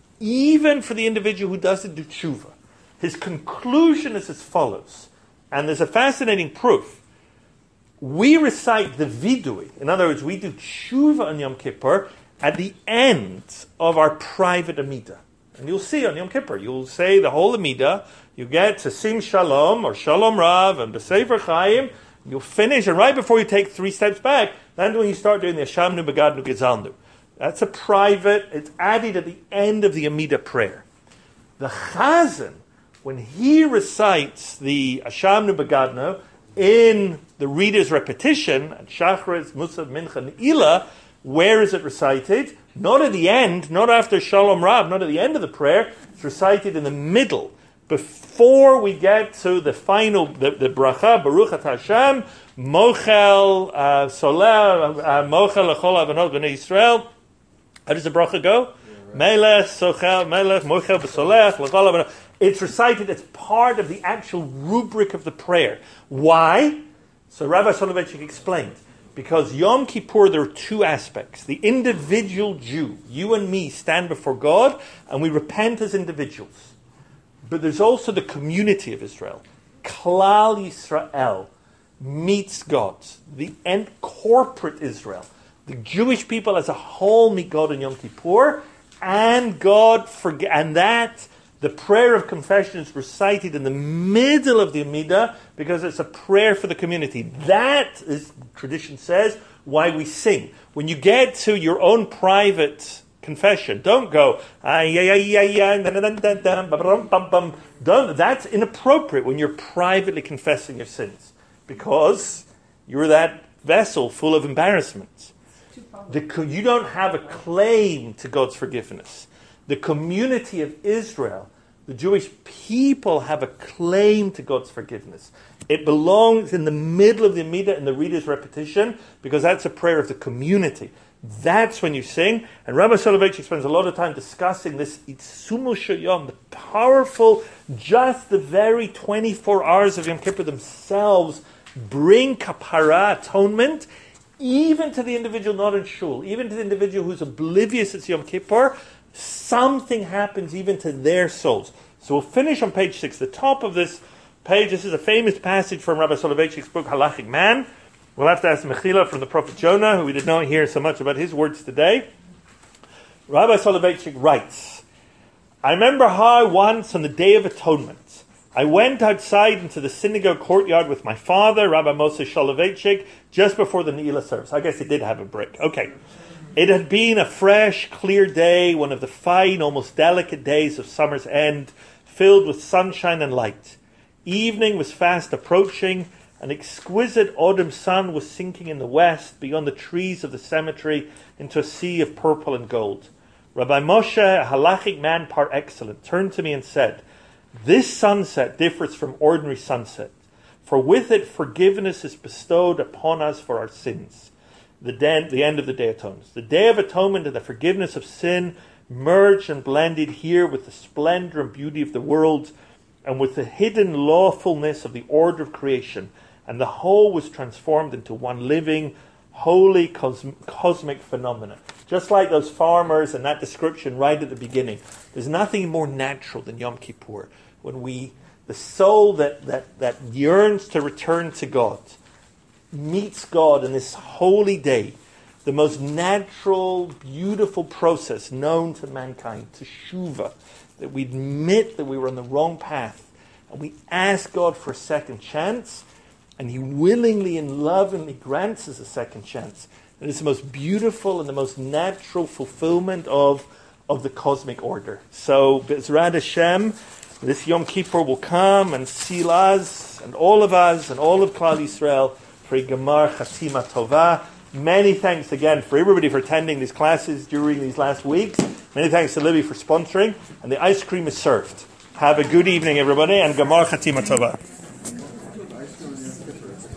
even for the individual who doesn't do tshuva. His conclusion is as follows, and there's a fascinating proof. We recite the vidui, in other words, we do tshuva on Yom Kippur at the end of our private Amidah. And you'll see on Yom Kippur, you'll say the whole Amidah, you get to Sim Shalom or Shalom Rav and B'Sefer Chaim, you'll finish, and right before you take three steps back, then when you start doing the Hashamnu Begadnu Gezalnu. That's a private, it's added at the end of the Amidah prayer. The Chazan when he recites the Ashamnu Begadnu in the reader's repetition, at Shachris, Musaf, Mincha, and Ila, where is it recited? Not at the end, not after Shalom Rab, not at the end of the prayer. It's recited in the middle, before we get to the final, the, the bracha, Baruch Atah Hashem, Mochel, uh, Soleh, uh, Mochel, Lechol Avanot B'nai Yisrael. How does the bracha go? Melech, Sochel, Melech, Mochel, B'Solech, Lechol Avanot. It's recited as part of the actual rubric of the prayer. Why? So Rabbi Soloveitchik explained. Because Yom Kippur, there are two aspects. The individual Jew, you and me, stand before God, and we repent as individuals. But there's also the community of Israel. Klal Yisrael meets God. The end corporate Israel. The Jewish people as a whole meet God in Yom Kippur, and God forget, and that the prayer of confession is recited in the middle of the Amidah because it's a prayer for the community. That is, tradition says, why we sing. When you get to your own private confession, don't go, don't, that's inappropriate when you're privately confessing your sins because you're that vessel full of embarrassment. The, you don't have a claim to God's forgiveness. The community of Israel, the Jewish people, have a claim to God's forgiveness. It belongs in the middle of the Amidah in the reader's repetition because that's a prayer of the community. That's when you sing. And Rabbi Soloveitchik spends a lot of time discussing this Itzumu Shayom, the powerful, just the very twenty-four hours of Yom Kippur themselves bring kapara, atonement, even to the individual not in shul, even to the individual who's oblivious it's Yom Kippur. Something happens even to their souls. So we'll finish on page six. The top of this page, this is a famous passage from Rabbi Soloveitchik's book, Halachic Man. We'll have to ask Mechila from the prophet Jonah, who we did not hear so much about his words today. Rabbi Soloveitchik writes, I remember how once on the Day of Atonement, I went outside into the synagogue courtyard with my father, Rabbi Moshe Soloveitchik, just before the Ne'ilah service. I guess he did have a break. Okay. It had been a fresh, clear day, one of the fine, almost delicate days of summer's end, filled with sunshine and light. Evening was fast approaching. An exquisite autumn sun was sinking in the west, beyond the trees of the cemetery, into a sea of purple and gold. Rabbi Moshe, a halachic man par excellence, turned to me and said, this sunset differs from ordinary sunset, for with it forgiveness is bestowed upon us for our sins. The, den, the end of the Day of Atonement. The Day of Atonement and the forgiveness of sin merged and blended here with the splendor and beauty of the world and with the hidden lawfulness of the order of creation, and the whole was transformed into one living, holy cosm- cosmic phenomenon. Just like those farmers and that description right at the beginning, there's nothing more natural than Yom Kippur, when we, the soul that, that, that yearns to return to God, meets God in this holy day, the most natural, beautiful process known to mankind, teshuva, that we admit that we were on the wrong path, and we ask God for a second chance, and He willingly and lovingly grants us a second chance. And it's the most beautiful and the most natural fulfillment of, of the cosmic order. So, B'ezrat Hashem, this Yom Kippur will come and seal us, and all of us, and all of Klal Yisrael, for a Gemar Chatima Tova. Many thanks again for everybody for attending these classes during these last weeks. Many thanks to Libby for sponsoring. And the ice cream is served. Have a good evening, everybody, and Gemar Chatima Tova.